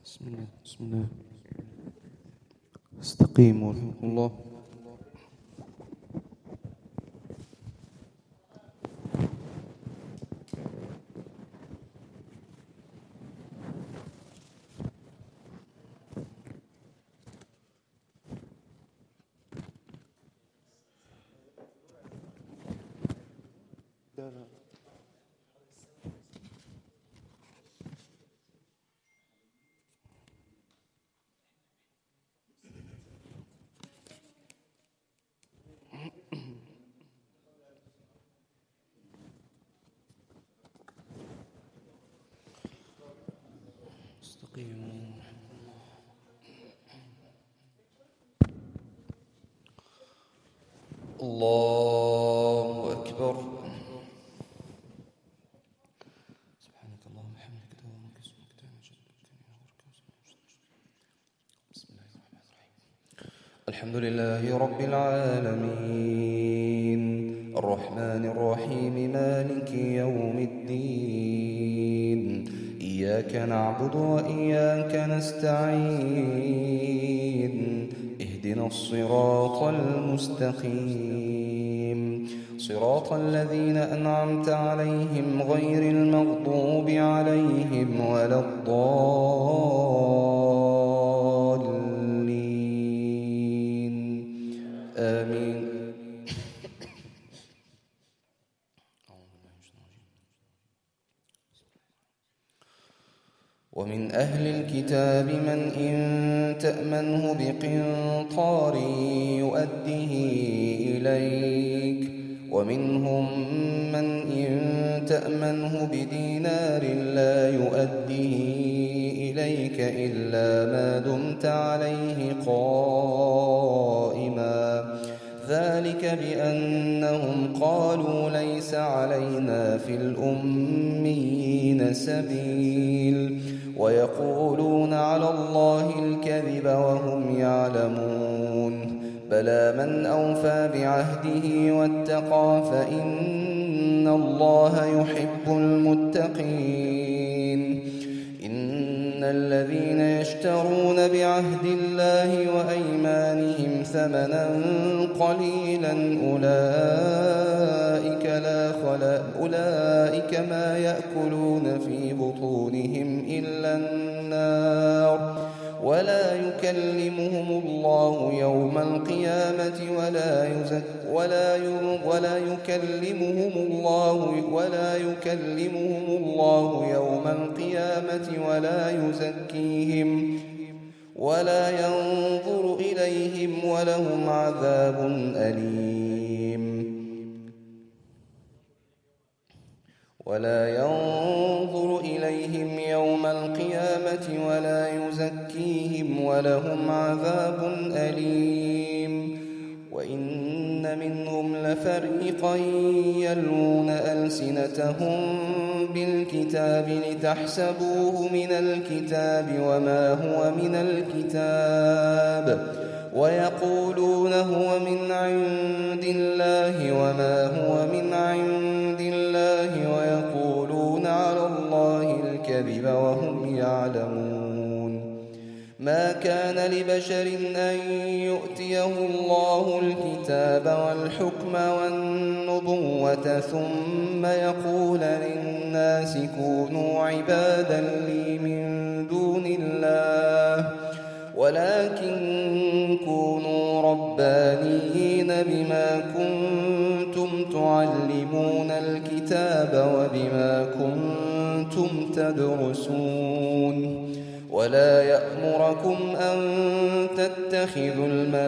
بسم الله استقيموا رحمكم الله. الله أكبر. سبحانك اللهم وبحمدك بسم الله الرحمن الرحيم. الحمد لله رب العالمين الرحمن الرحيم مالك يوم الدين إياك نعبد وإياك نستعين اهدنا الصراط المستقيم صراط الذين أنعمت عليهم غير المغضوب عليهم ولا الضالين آمين. ومن أهل الكتاب من إن تأمنه بقنطار يؤديه إليك ومنهم من إن تأمنه بدينار لا يؤديه إليك إلا ما دمت عليه قائما ذلك بأنهم قالوا ليس علينا في الأميين سبيل ويقولون على الله الكذب وهم يعلمون بلى من أوفى بعهده واتقى فإن الله يحب المتقين. إن الذين يشترون بعهد الله وأيمانهم ثمنا قليلا أولئك ما يأكلون في بطونهم إلا النار ولا يكلمهم الله يوم القيامة ولا يكلمهم الله يوم القيامة ولا ينظر إليهم ولهم عذاب أليم. ولا ينظر إليهم يوم القيامة ولا يزكيهم ولهم عذاب أليم. وإن منهم لفريقا يلوون ألسنتهم بالكتاب لتحسبوه من الكتاب وما هو من الكتاب ويقولون هو من عند الله وما هو من عند الله ويقولون على الله الكذب وهم يعلمون. ما كان لبشر أن يؤتيه الله الكتاب والحكم والنبوة ثم يقول للناس كونوا عبادا لي من دون الله ولكن كونوا ربانيين بما كنتم تعلمون الكتاب وبما كنتم تدرسون. ولا يأمركم أن تتخذوا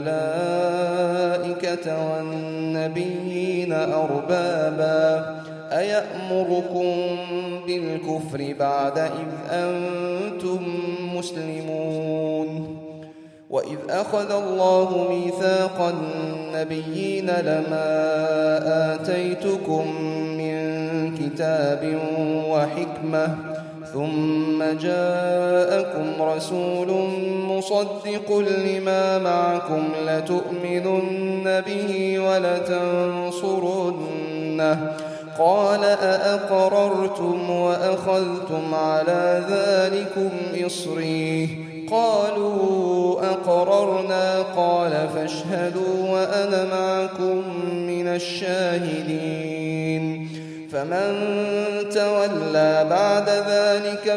الملائكة والنبيين أربابا أيأمركم بالكفر بعد إذ أنتم مسلمون. وإذ أخذ الله ميثاق النبيين لما آتيتكم من كتاب وحكمة ثم جاءكم رسول مصدق لما معكم لتؤمنن به ولتنصرنه قال أأقررتم وأخذتم على ذلكم إصري قالوا أقررنا قال فاشهدوا وأنا معكم من الشاهدين فمن تولى بعد ذلك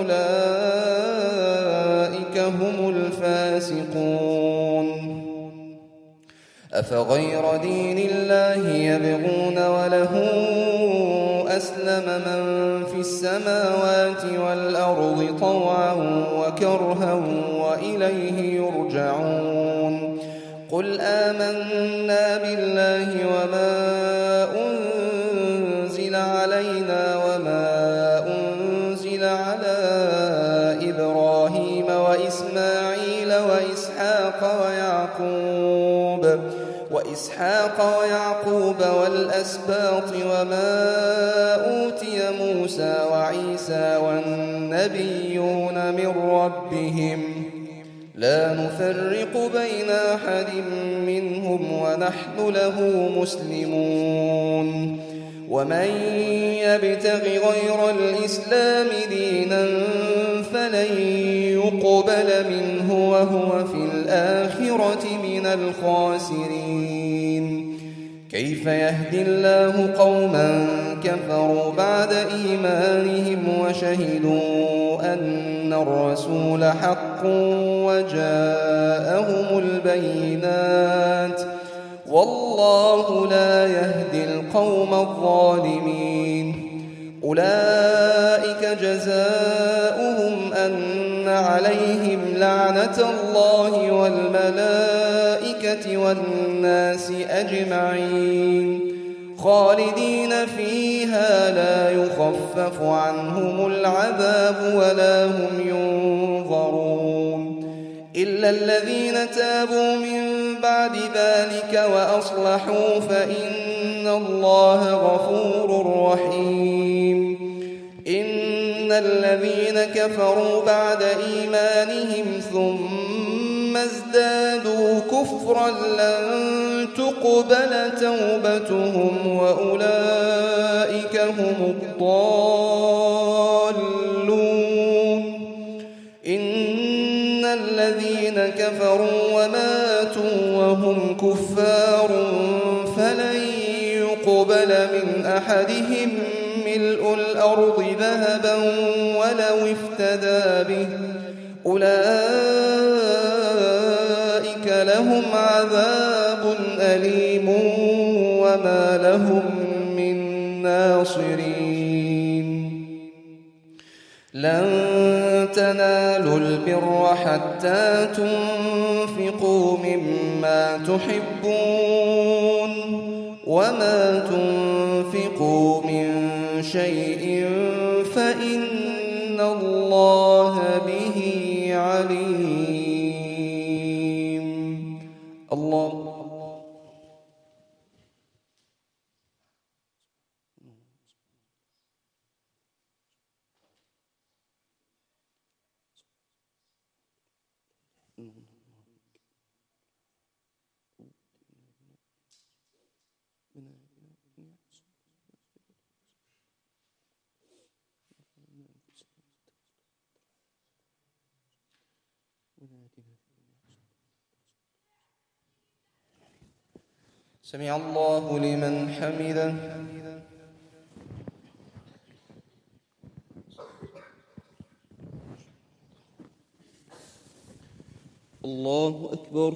فأولئك هم الفاسقون أفغير دين الله يبغون وله أسلم من في السماوات والأرض طوعا وكرها وإليه يرجعون قل آمنا بالله وما أنزل علينا وما أنزل على إبراهيم وإسماعيل وإسحاق ويعقوب والأسباط وما أوتي موسى وعيسى والنبيون من ربهم لا نفرق بين أحد منهم ونحن له مسلمون ومن يبتغ غير الإسلام دينا فلن يقبل منه وهو في الآخرة من الخاسرين كيف يهدي الله قوما كفروا بعد إيمانهم وشهدوا أن الرسول حق وجاءهم البينات والله لا يهدي القوم الظالمين أولئك جزاؤهم أن عليهم لعنة الله والملائكة والناس أجمعين خالدين فيها لا يخفف عنهم العذاب ولا هم ينظرون إلا الذين تابوا من بعد ذلك وأصلحوا فإن الله غفور رحيم إن الذين كفروا بعد إيمانهم ثم ازدادوا كفرا لن تقبل توبتهم وأولئك هم الضالون إن الذين كفروا وماتوا وهم كفار فلن يقبل من أحدهم ملء الأرض ذهبا ولو افتدى به أولئك لهم عذاب أليم وما لهم من ناصرين لن تنالوا البر حتى تنفقوا مما تحبون وما تنفقوا من شيء فإن الله به عليم الله سمع الله لمن حمده الله أكبر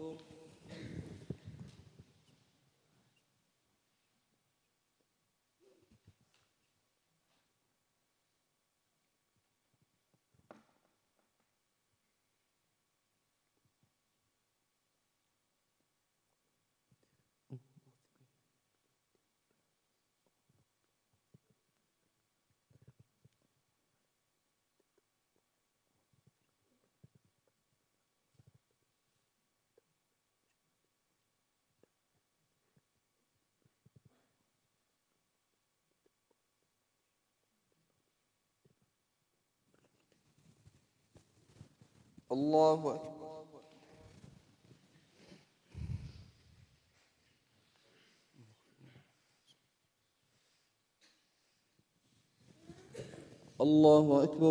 الله أكبر الله أكبر.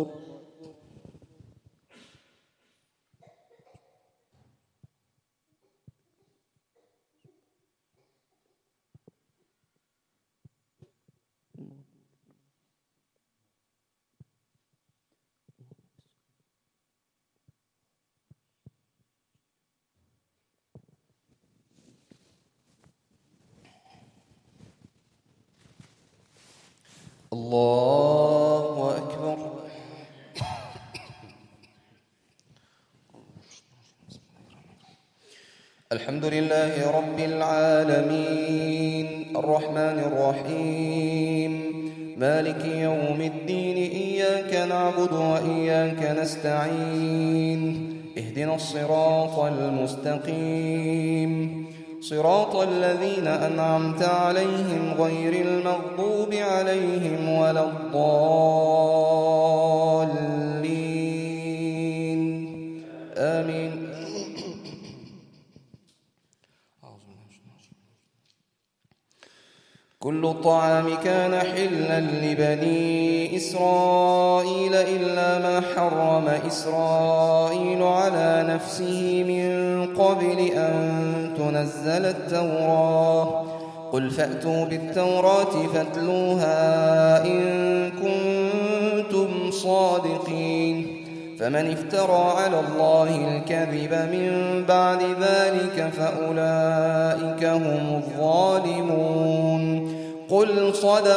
الله أكبر. الحمد لله رب العالمين الرحمن الرحيم مالك يوم الدين إياك نعبد وإياك نستعين اهدنا الصراط المستقيم صراط الذين أنعمت عليهم غير المغضوب عليهم ولا الضالين آمين. كل الطعام كان حلا لبني إسرائيل إلا ما حرم إسرائيل على نفسه من قبل أن تنزل التوراة قل فأتوا بالتوراة فاتلوها إن كنتم صادقين فمن افترى على الله الكذب من بعد ذلك فأولئك هم الظالمون. قل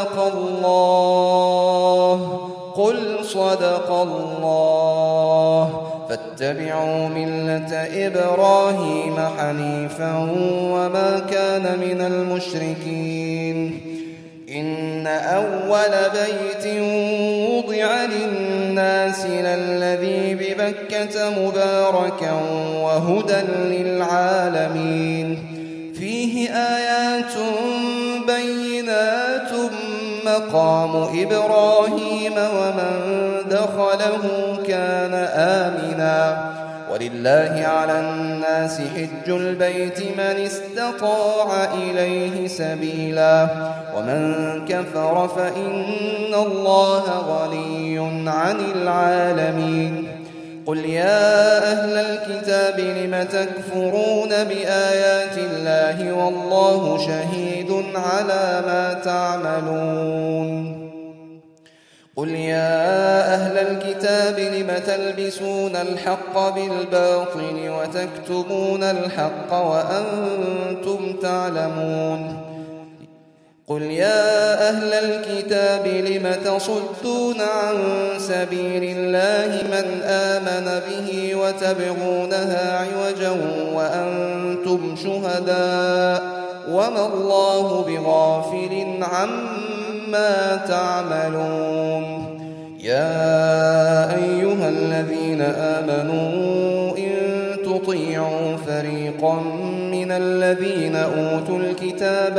صدق الله فاتبعوا ملة إبراهيم حنيفا وما كان من المشركين. إن أول بيت وضع للناس للذي ببكة مباركا وهدى للعالمين فيه آيات بينات مقام إبراهيم ومن دخله كان آمنا ولله على الناس حج البيت من استطاع إليه سبيلا ومن كفر فإن الله غني عن العالمين. قل يا أهل الكتاب لم تكفرون بآيات الله والله شهيد على ما تعملون. قل يا أهل الكتاب لم تلبسون الحق بالباطل وتكتمون الحق وأنتم تعلمون. قل يا أهل الكتاب لم تصدون عن سبيل الله من آمن به وتبغونها عوجا وأنتم شهداء وما الله بغافل عما تعملون. يا أيها الذين آمنوا إن تطيعوا فريقا من الذين أوتوا الكتاب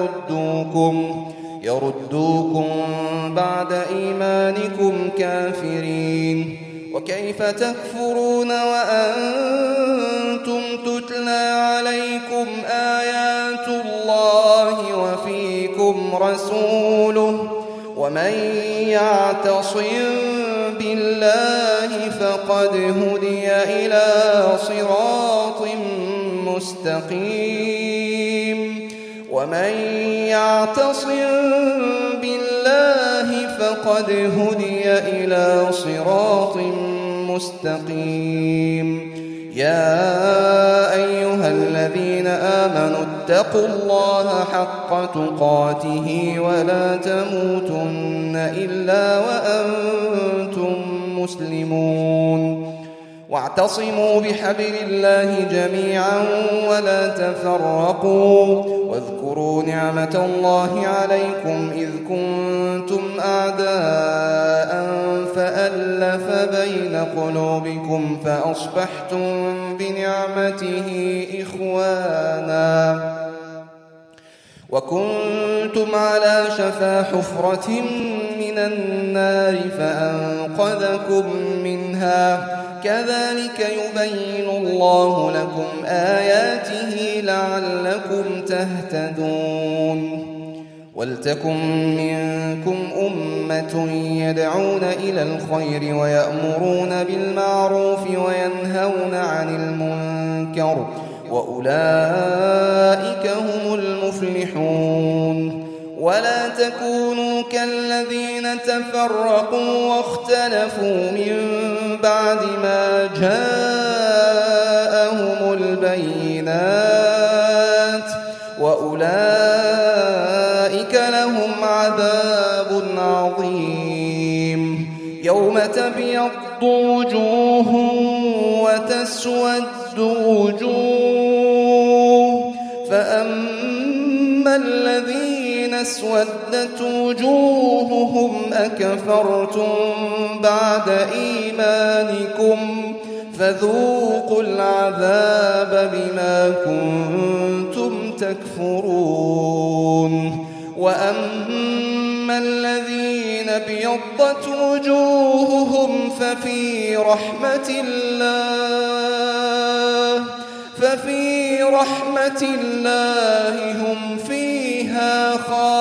يردوكم بعد إيمانكم كافرين وكيف تكفرون وأنتم تتلى عليكم آيات الله وفيكم رسوله ومن يعتصم بالله فقد هدي إلى صراط مستقيم. ومن يعتصم بالله فقد هدي إلى صراط مستقيم. يا أيها الذين آمنوا اتقوا الله حق تقاته ولا تموتن إلا وأنتم مسلمون. واعتصموا بحبل الله جميعا ولا تفرقوا واذكروا نعمة الله عليكم إذ كنتم أعداء فألف بين قلوبكم فأصبحتم بنعمته إخوانا وكنتم على شفا حفرة من النار فأنقذكم منها كذلك يبين الله لكم آياته لعلكم تهتدون. ولتكن منكم أمة يدعون إلى الخير ويأمرون بالمعروف وينهون عن المنكر وأولئك هم المفلحون. ولا تكونوا كالذين تفرقوا واختلفوا من بعد ما جاءهم البينات وأولئك لهم عذاب عظيم. يوم تبيض وجوه وتسود وجوه، فأما الذين اسودت وجوههم أكفرتم بعد إيمانكم فذوقوا العذاب بما كنتم تكفرون. وأما الذين ابيضت وجوههم ففي رحمة الله هم فيها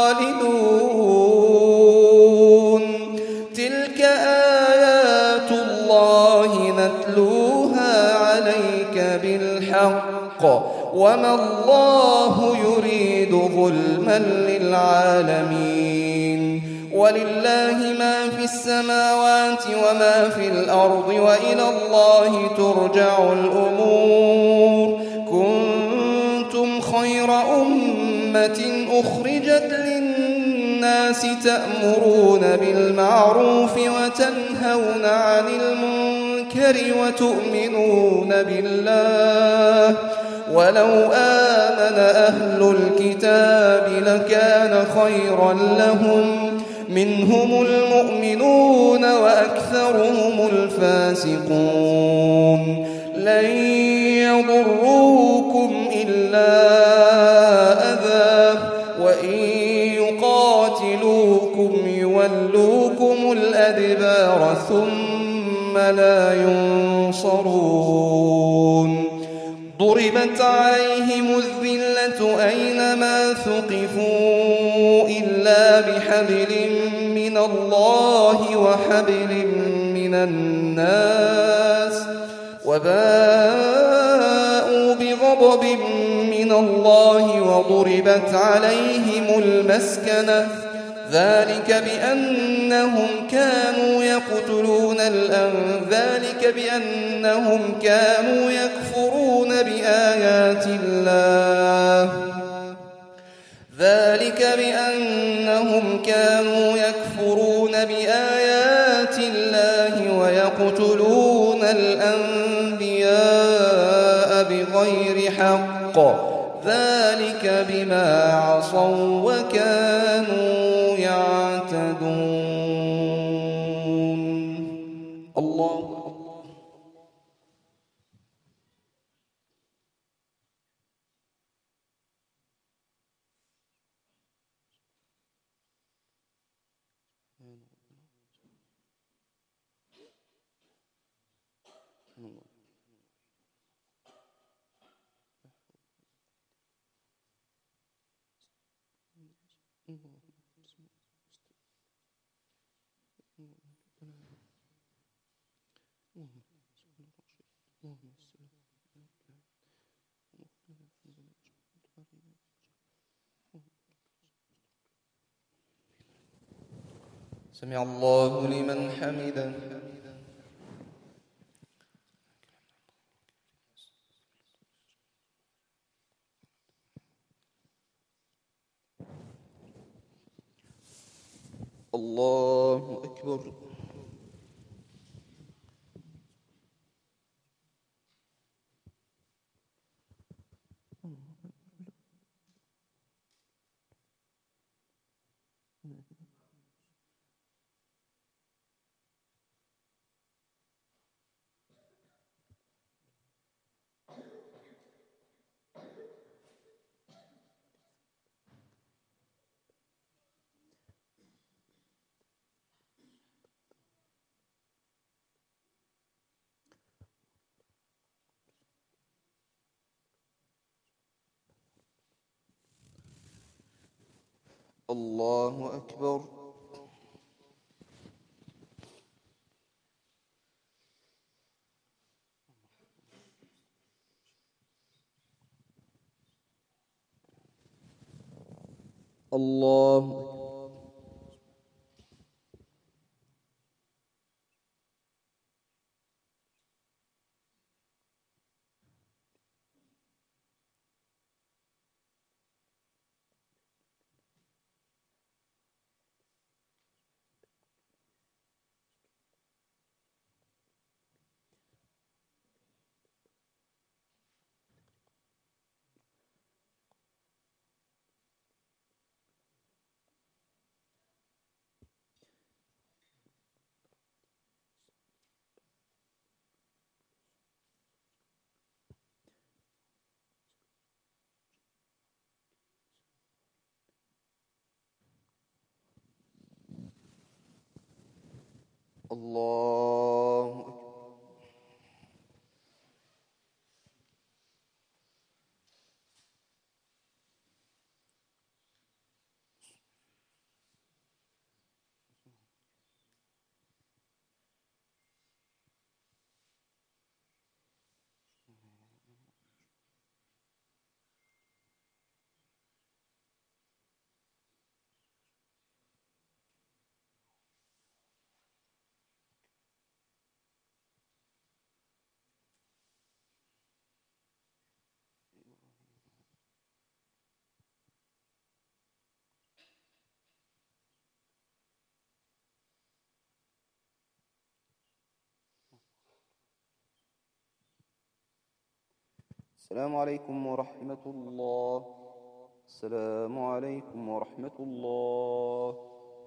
خالدون. تلك آيات الله نتلوها عليك بالحق وما الله يريد ظلما للعالمين. ولله ما في السماوات وما في الأرض وإلى الله ترجع الأمور. كنتم خير أمة أخرجت للناس تأمرون بالمعروف وتنهون عن المنكر وتؤمنون بالله. ولو آمن أهل الكتاب لكان خيرا لهم، منهم المؤمنون وأكثرهم الفاسقون. لن يضروكم إلا أذى وإن يقاتلوكم يولوكم الأدبار ثم لا ينصرون. ضربت عليهم الذلة أينما ثقفوا إلا بحبل من الله وحبل من الناس وباءوا بغضب من الله وضربت عليهم المسكنة ذلك بأنهم كانوا يكفرون بآيات الله. ذلك بأنهم كانوا يكفرون بآيات الله ويقتلون الأنبياء بغير حق. ذلك بما عصوا وكانوا يعتدون. الله سمع الله لمن حمده. الله أكبر. الله أكبر. الله. الله أكبر. السلام عليكم ورحمة الله. السلام عليكم ورحمة الله.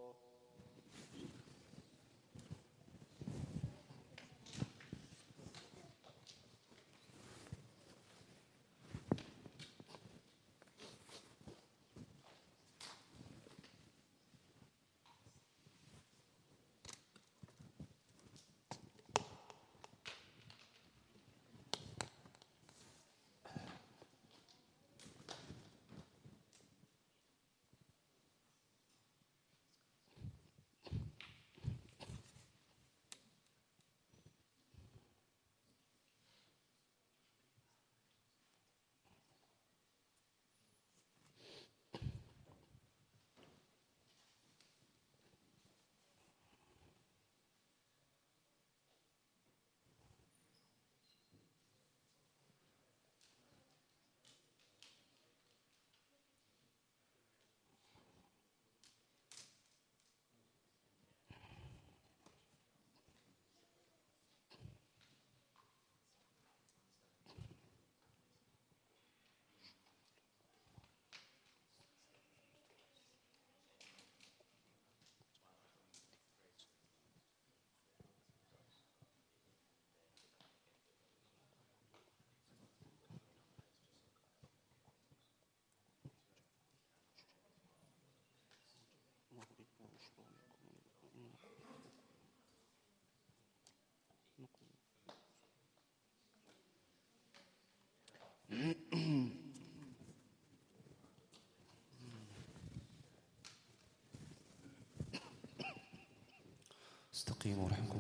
استقيموا رحمكم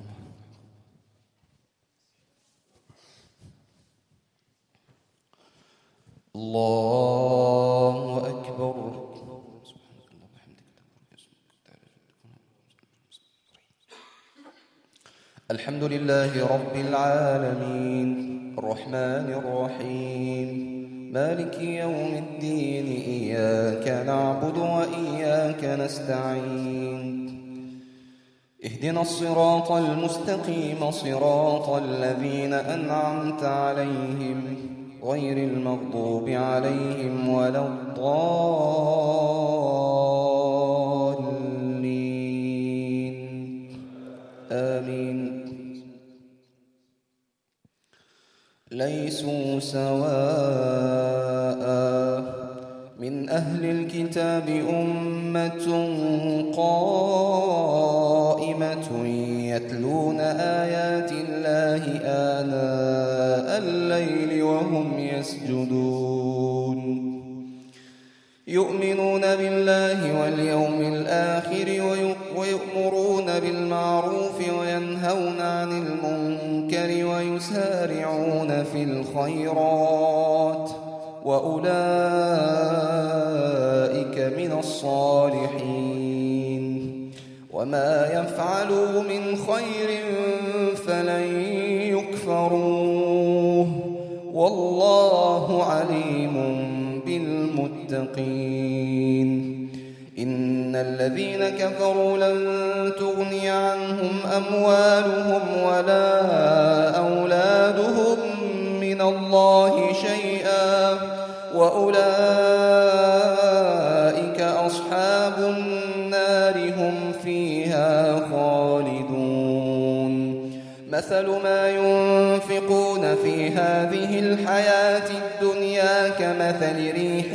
الله. الله أكبر. الحمد لله رب العالمين الرحمن الرحيم مالك يوم الدين إياك نعبد وإياك نستعين اهدنا الصراط المستقيم صراط الذين أنعمت عليهم غير المغضوب عليهم ولا الضالين آمين. ليسوا سواء من أهل الكتاب أمة قائمة يتلون آيات الله آناء الليل وهم يسجدون يؤمنون بالله واليوم ويؤمرون بالمعروف وينهون عن المنكر ويسارعون في الخيرات وأولئك من الصالحين وما يفعلوا من خير فلن يكفروه والله عليم بالمتقين إن الذين كفروا لن تغني عنهم أموالهم ولا أولادهم من الله شيئا وأولئك أصحاب النار هم فيها خالدون مثل ما ينفقون في هذه الحياة الدنيا كمثل ريح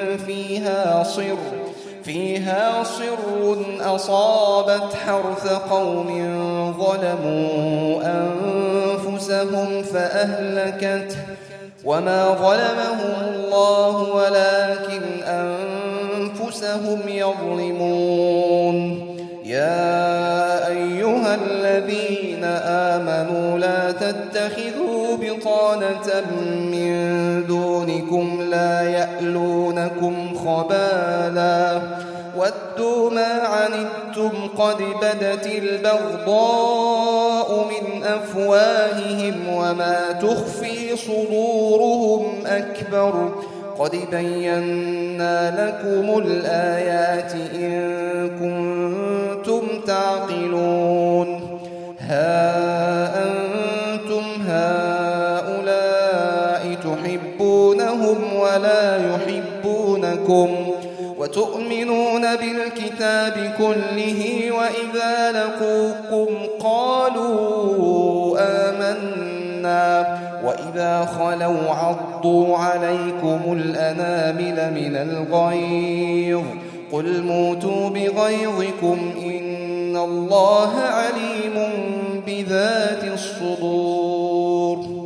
فيها صر أصابت حرث قوم ظلموا أنفسهم فأهلكته وما ظلمهم الله ولكن أنفسهم يظلمون يا أيها الذين آمنوا لا تتخذوا بطانة من دونكم لا يألونكم خبالا ودوا ما عنتم قد بدت البغضاء من أفواههم وما تخفي صدورهم أكبر قد بينا لكم الآيات إن كنتم تعقلون ها أنتم هؤلاء تحبونهم ولا يحبونكم وتؤمنون بالكتاب كله وإذا لقوكم قالوا آمنا وإذا خلوا عضوا عليكم الأنامل من الغيظ قل موتوا بغيظكم إن الله عليم بذات الصدور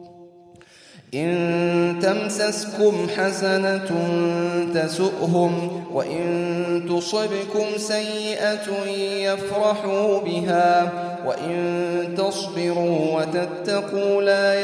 إن تمسسكم حسنة تسؤهم وإن تصبكم سيئة يفرحوا بها وإن تصبروا وتتقوا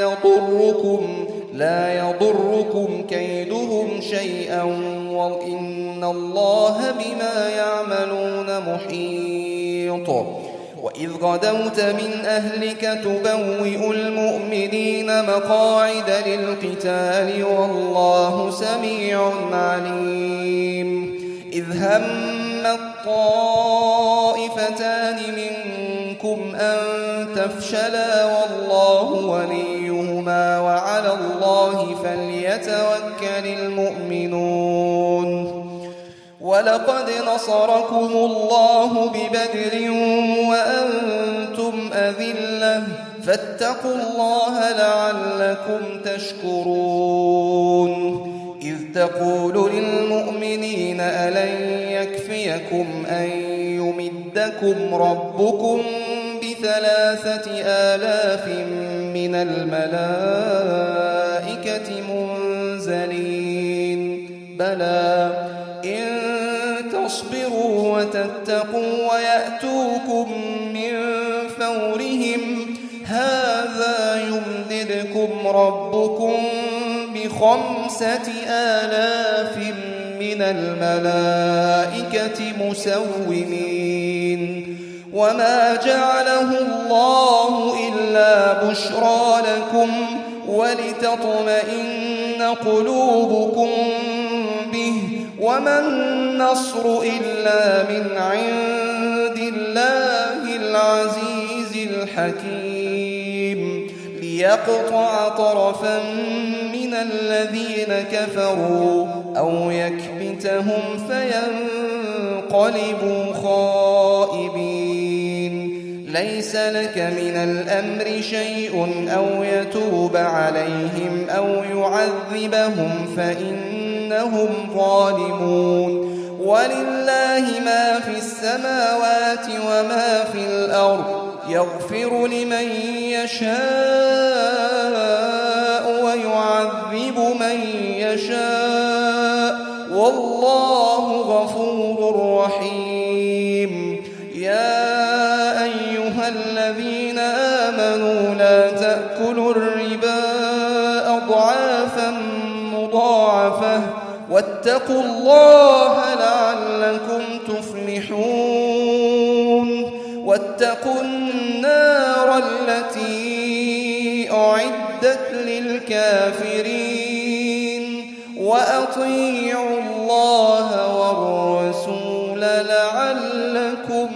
لا يضركم كيدهم شيئا وإن الله بما يعملون محيط وإذ غدوت من أهلك تبوئ المؤمنين مقاعد للقتال والله سميع عليم إذ هم الطائفتان منكم أن تفشلا والله وليهما وعلى الله فليتوكل المؤمنون ولقد نصركم الله ببدر وأنتم أذلة فاتقوا الله لعلكم تشكرون إذ تقول للمؤمنين ألن يكفيكم أن يمدكم ربكم ب3,000 من الملائكة منزلين بلى إن تصبروا وتتقوا ويأتوكم من فورهم هذا يمددكم ربكم ب5,000 من الملائكة مسومين وما جعله الله إلا بشرى لكم ولتطمئن قلوبكم به وما النصر إلا من عند الله العزيز الحكيم ليقطع طرفا من الذين كفروا أو يكبتهم فينقلبوا خائبين ليس لك من الأمر شيء أو يتوب عليهم أو يعذبهم فإنهم ظالمون ولله ما في السماوات وما في الأرض يغفر لمن يشاء ويعذب من يشاء والله غفور رحيم يا أيها الذين آمنوا لا تأكلوا الربا أضعافا مضاعفة واتقوا الله لعلكم تفلحون واتقوا النار التي أعدت للكافرين وأطيعوا الله والرسول لعلكم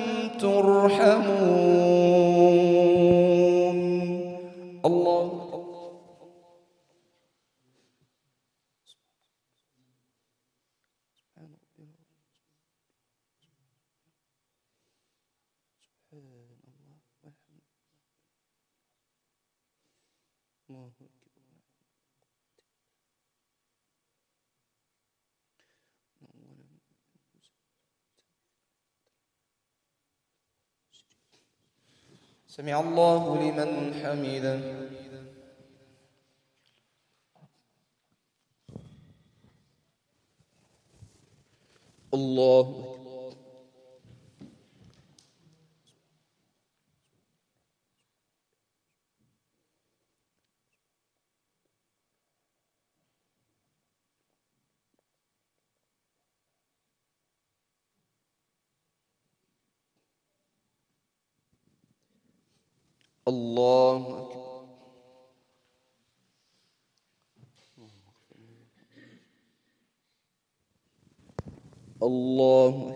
ترحمون. الله سمع الله لمن حمده. الله الله الله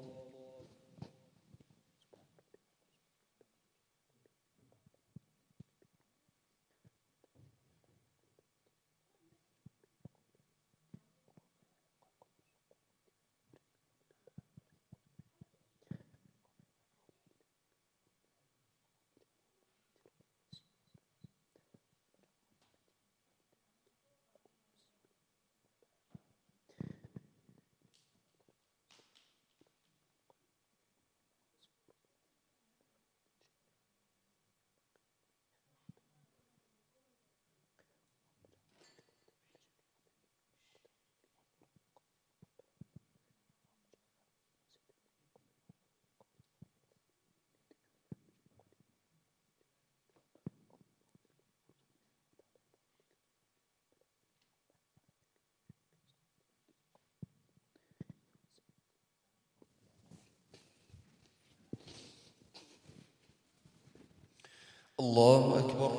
الله أكبر.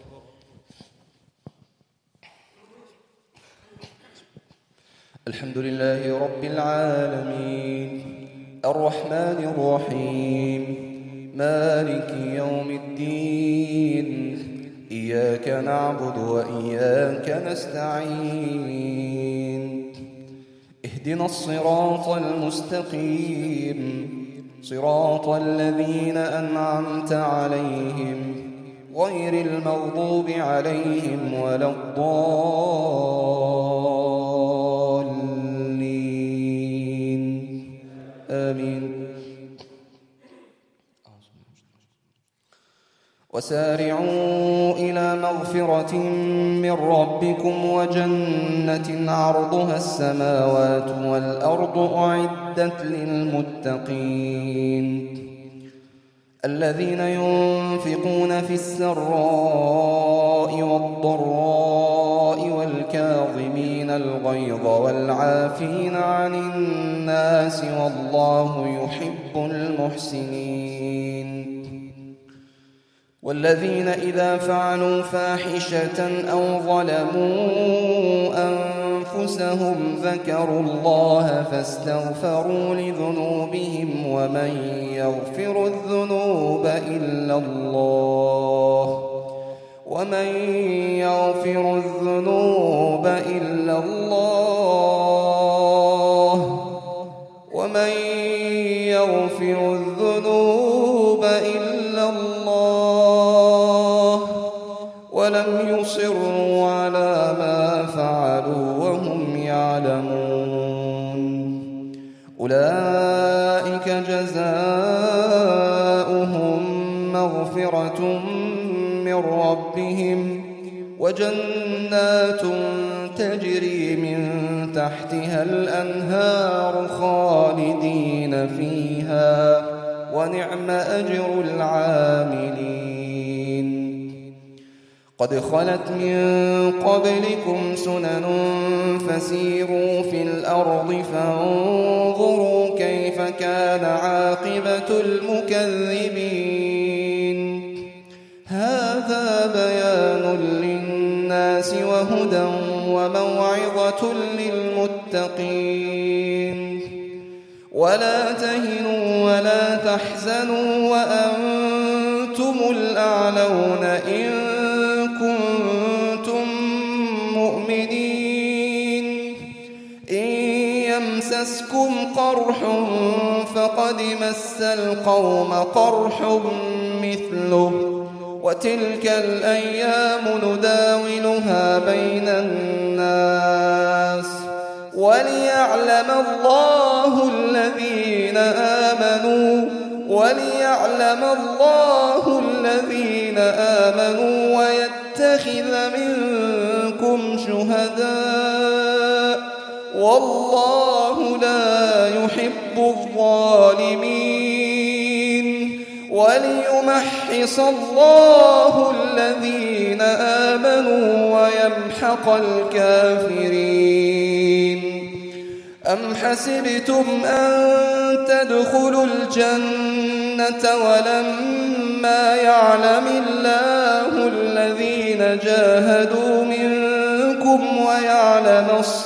الحمد لله رب العالمين الرحمن الرحيم مالك يوم الدين إياك نعبد وإياك نستعين اهدنا الصراط المستقيم صراط الذين أنعمت عليهم غير المغضوب عليهم ولا الضالين آمين. وسارعوا إلى مغفرة من ربكم وجنة عرضها السماوات والأرض أعدت للمتقين الذين ينفقون في السراء والضراء والكاظمين الغيظ والعافين عن الناس والله يحب المحسنين والذين إذا فعلوا فاحشة أو ظلموا أنفسهم ذكروا الله فاستغفروا لذنوبهم ومن يغفر الذنوب إلا الله ولم يصروا على ما فعلوا وهم يعلمون أولئك جزاؤهم مغفرة من ربهم وجنات تجري من تحتها الأنهار خالدين فيها ونعم أجر العاملين. قد خلت من قبلكم سنن فسيروا في الأرض فانظروا كيف كان عاقبة المكذبين. هذا بيان للناس وهدى وموعظة للمتقين. ولا تهنوا ولا تحزنوا وأنتم الأعلون إن كنتم مؤمنين. إن يمسسكم قرح فقد مس القوم قرح مثله وتلك الأيام نداولها بين الناس وليعلم الله الذين آمنوا ويتخذ منكم شهداء والله لا يحب الظالمين. وليمحص الله الذين آمنوا ويمحق الكافرين. أم حسبتم أن تدخلوا الجنة ولما يعلم الله الذين جاهدوا منكم ويعلم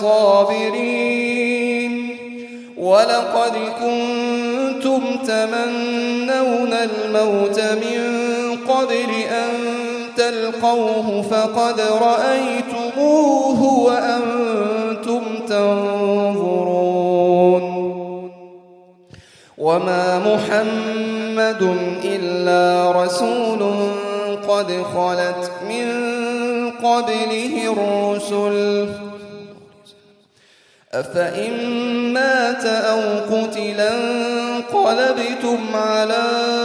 الصابرين. ولقد كنتم تمنون الموت من قبل أن تلقوه فقد رأيتموه وأنتم تنظرون. وما محمد إلا رسول قد خلت من قبله الرسل أفإن مات أو قتلا انقلبتم على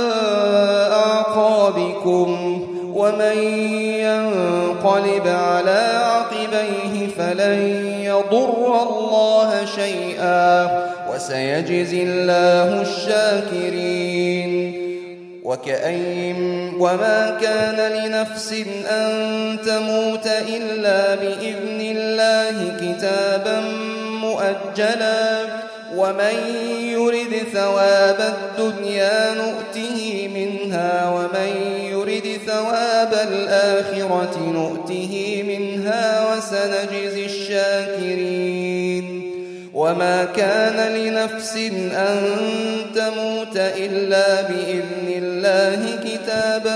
أعقابكم ومن ينقلب على عقبيه فلن يضر الله شيئا وسيجزي الله الشاكرين. وما كان لنفس أن تموت إلا بإذن الله كتابا مؤجلا ومن يرد ثواب الدنيا نؤته منها ومن يرد ثواب الآخرة نؤته منها وسنجزي الشاكرين. وما كان لنفس أن تموت إلا بإذن الله كتابا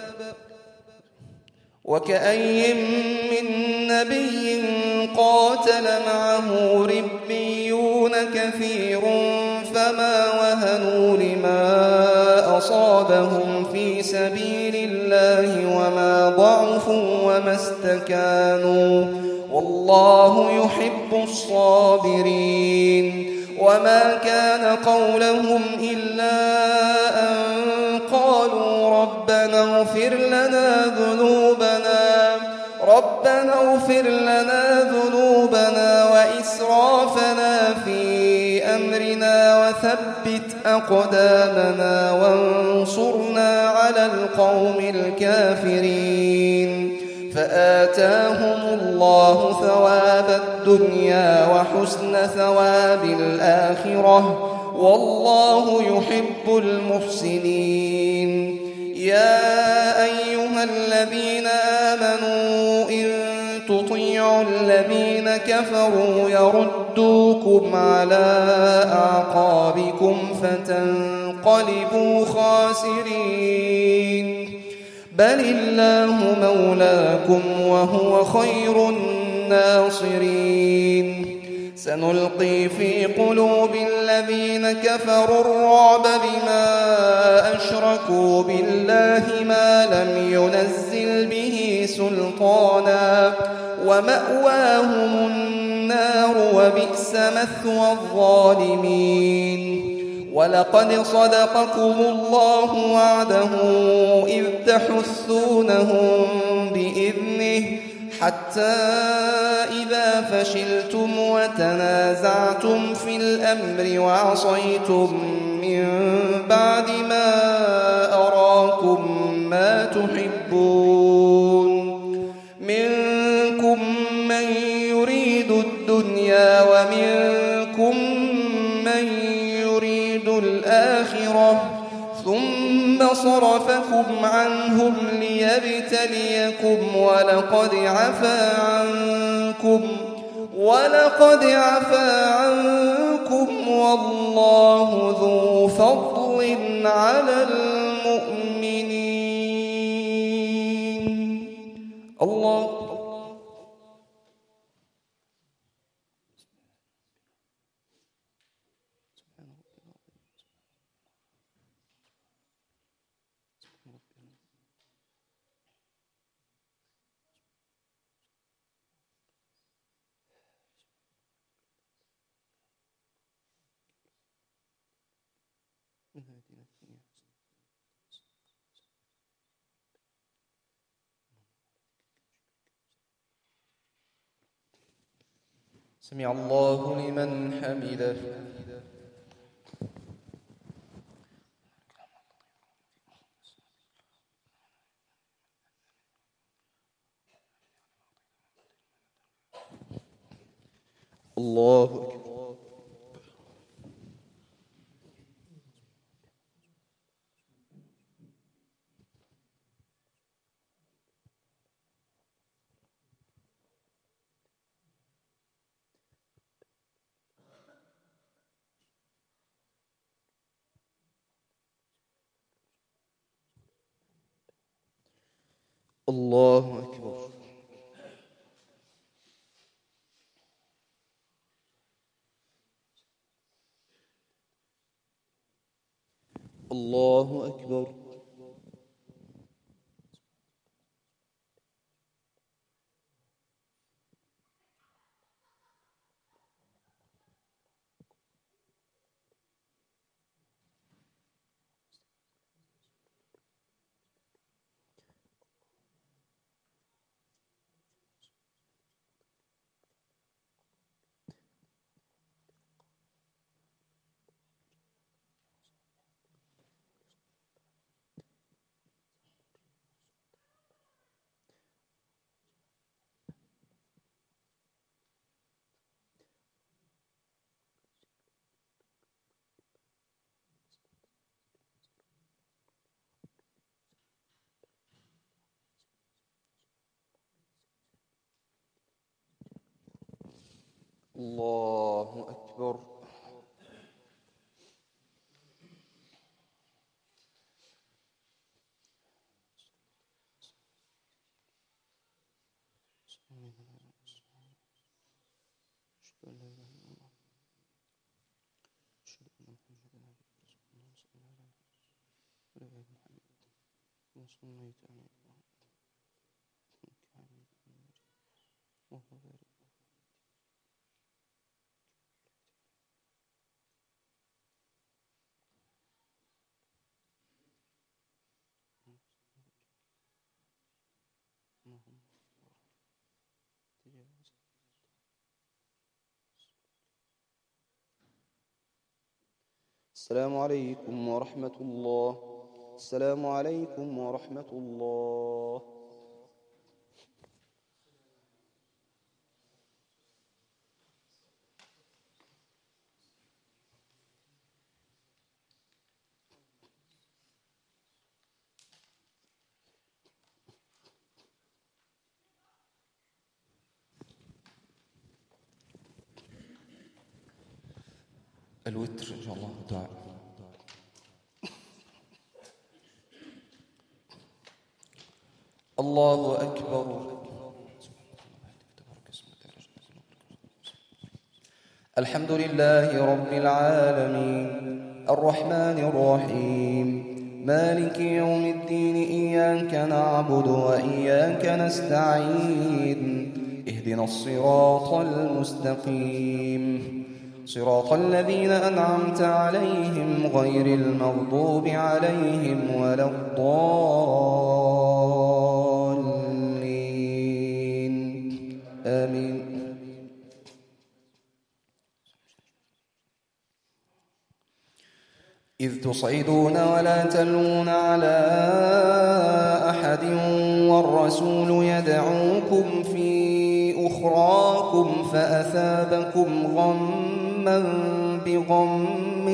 وكأي من نبي قاتل معه ربيون كثير فما وهنوا لما أصابهم في سبيل الله وما ضعفوا وما استكانوا والله يحب الصابرين. وما كان قولهم إلا أن قالوا ربنا اغفر لنا ذنوبنا وإسرافنا في أمرنا وثبت أقدامنا وانصرنا على القوم الكافرين. فآتاهم الله ثواب الدنيا وحسن ثواب الآخرة والله يحب المحسنين. يا أيها الذين آمنوا إن تطيعوا الذين كفروا يردوكم على أعقابكم فتنقلبوا خاسرين. بل الله مولاكم وهو خير الناصرين. سنلقي في قلوب الذين كفروا الرعب بما أشركوا بالله ما لم ينزل به سلطانا ومأواهم النار وبئس مثوى الظالمين. ولقد صدقكم الله وعده إذ تحثونهم بإذنه حتى إذا فشلتم وتنازعتم في الأمر وعصيتم من بعد ما أراكم ما تحبون منكم من يريد الدنيا ومنكم من يريد الآخرة ثم صرفكم عنهم ليبتليكم ولقد عفا عنكم والله ذو فضل على المؤمنين. الله سمع الله لمن حمده. الله أكبر. الله أكبر. الله أكبر. الله أكبر. السلام عليكم ورحمة الله. السلام عليكم ورحمة الله. الوتر إن شاء الله دعاء. الله أكبر. الحمد لله رب العالمين الرحمن الرحيم مالك يوم الدين إياك نعبد وإياك نستعين اهدنا الصراط المستقيم صراط الذين أنعمت عليهم غير المغضوب عليهم ولا الضالين آمين. إذ تصعدون ولا تلون على أحد والرسول يدعوكم في أخراكم فأثابكم غما بغم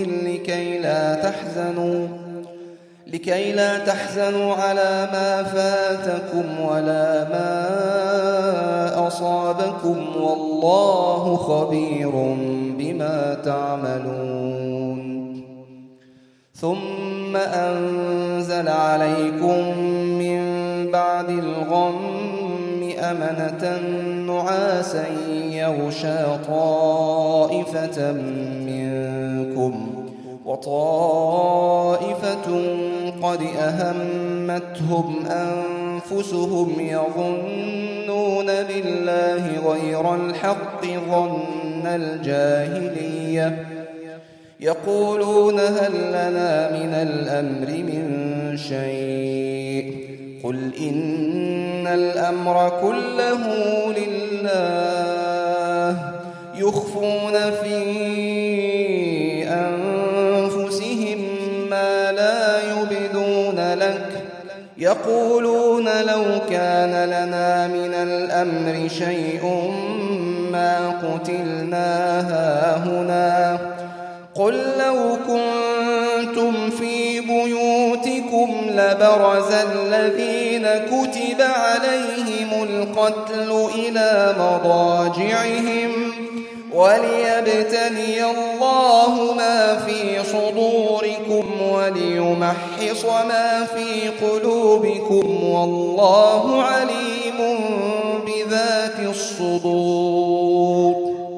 لكي لا تحزنوا على ما فاتكم ولا ما أصابكم والله خبير بما تعملون. ثم أنزل عليكم من بعد الغم أمنة نعاسا يغشى طائفة منكم وطائفة قد أهمتهم أنفسهم يظنون بالله غير الحق ظن الجاهلية يقولون هل لنا من الأمر من شيء قل إن الأمر كله لله يخفون في أنفسهم ما لا يبدون لك يقولون لو كان لنا من الأمر شيء ما قتلنا هاهنا قل لو كنتم في بيوتكم لبرز الذين كتب عليهم القتل إلى مضاجعهم وليبتلي الله ما في صدوركم وليمحص ما في قلوبكم والله عليم بذات الصدور.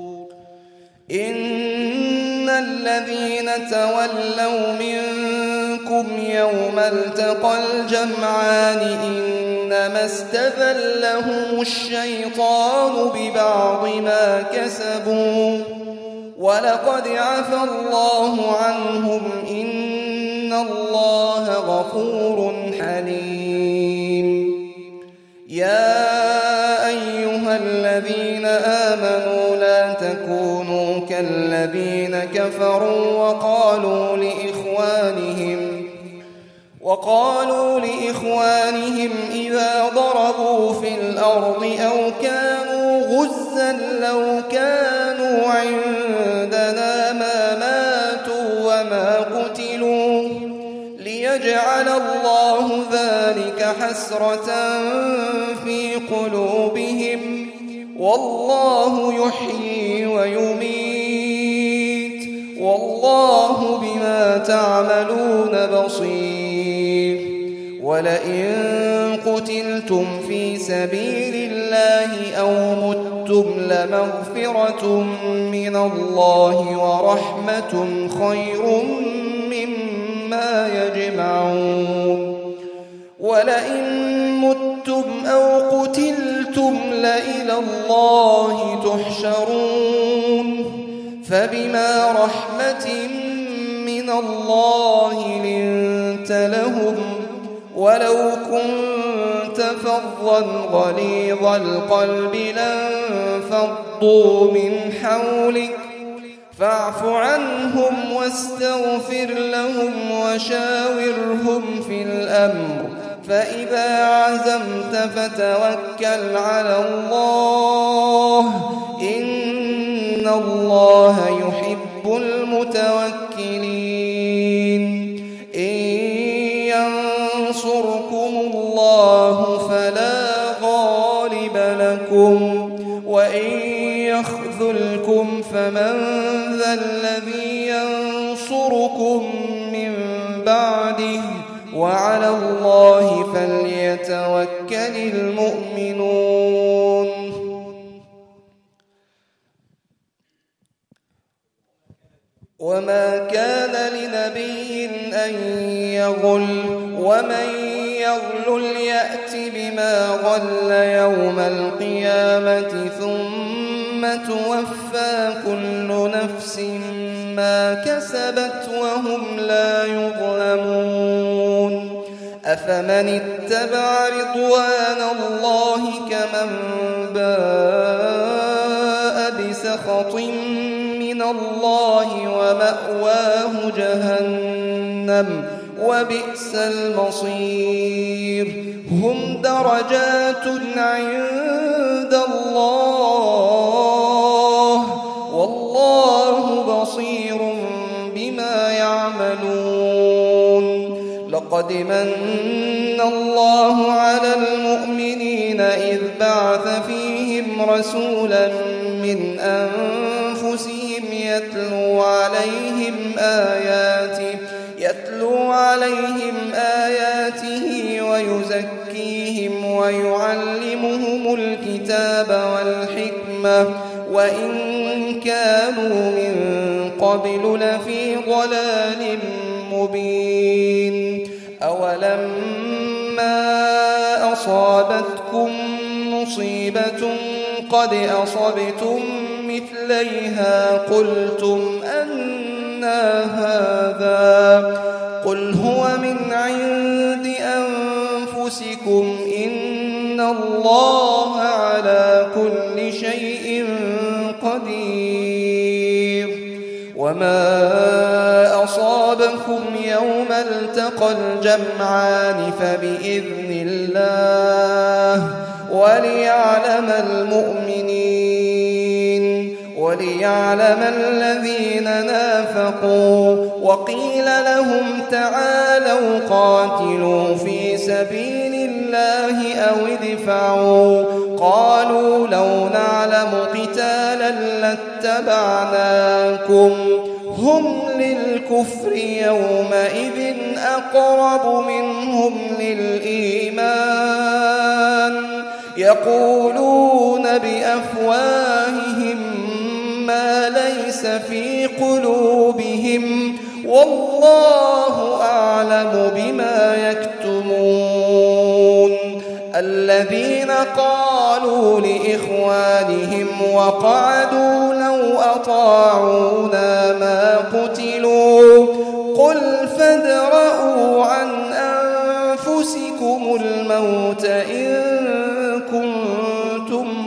إن الذين تولوا منكم يوم التقى الجمعان إنما استذلهم الشيطان ببعض ما كسبوا ولقد عفى الله عنهم إن الله غفور حليم. يا أيها الذين آمنوا لا تكونوا كالذين كفروا وقالوا لإخوانهم إذا ضربوا في الأرض أو كانوا غزا لو كانوا عندنا ما ماتوا وما قتلوا ليجعل الله ذلك حسرة في قلوبهم والله يحيي ويميت والله بما تعملون بصير. ولئن قتلتم في سبيل الله أو متم لمغفرة من الله ورحمة خير مما يجمعون. ولئن متم أو قتلتم لإلى الله تحشرون. فبما رحمة من الله لنت لهم ولو كنت فظا غليظ القلب لانفضوا من حولك فاعف عنهم واستغفر لهم وشاورهم في الأمر فإذا عزمت فتوكل على الله إن الله يحب المتوكلين. إن ينصركم الله فلا غالب لكم وإن يخذلكم فمن ذا الذي ينصركم من بعده وعلى الله فليتوكل المؤمنون. وما كان لنبي أن يغل ومن يغل يأت بما غل يوم القيامة ثم توفى كل نفس ما كسبت وهم لا يظلمون. أفمن اتبع رضوان الله كمن باء بسخط من الله ومأواه جهنم جهنم وبئس المصير هم درجات عند الله والله بصير بما يعملون لقد من الله على المؤمنين إذ بعث فيهم رسولا من أنفسهم يتلو عليهم آياته ويزكيهم ويعلمهم الكتاب والحكمة وإن كانوا من قبل لفي ضلال مبين أولما أصابتكم مصيبة قد أصبتم مثليها قلتم أنى هذا قل هو من عند أنفسكم إن الله على كل شيء قدير وما أصابكم يوم التقى الجمعان فبإذن الله وليعلم الذين نافقوا وقيل لهم تعالوا قاتلوا في سبيل الله أو ادفعوا قالوا لو نعلم قتالا لاتبعناكم هم للكفر يومئذ أقرب منهم للإيمان يقولون بأفواههم ما ليس في قلوبهم والله أعلم بما يكتمون الذين قالوا لإخوانهم وقعدوا لو أطاعونا ما قتلوا قل فادرءوا عن أنفسكم الموت إن كنتم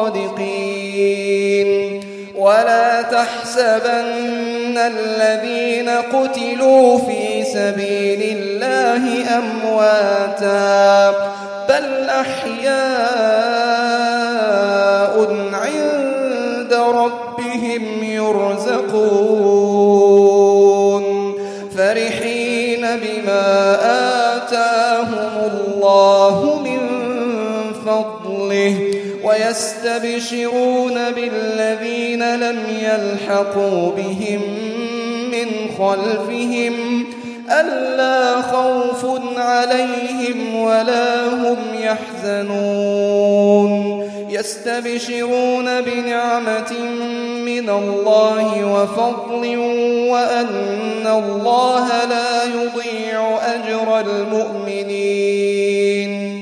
صادقين ولا تحسبن الذين قتلوا في سبيل الله أمواتا بل أحياء عند ربهم يرزقون فرحين بما آتاهم الله من فضله ويستبشرون بالذين لم يلحقوا بهم من خلفهم ألا خوف عليهم ولا هم يحزنون يستبشرون بنعمة من الله وفضل وأن الله لا يضيع أجر المؤمنين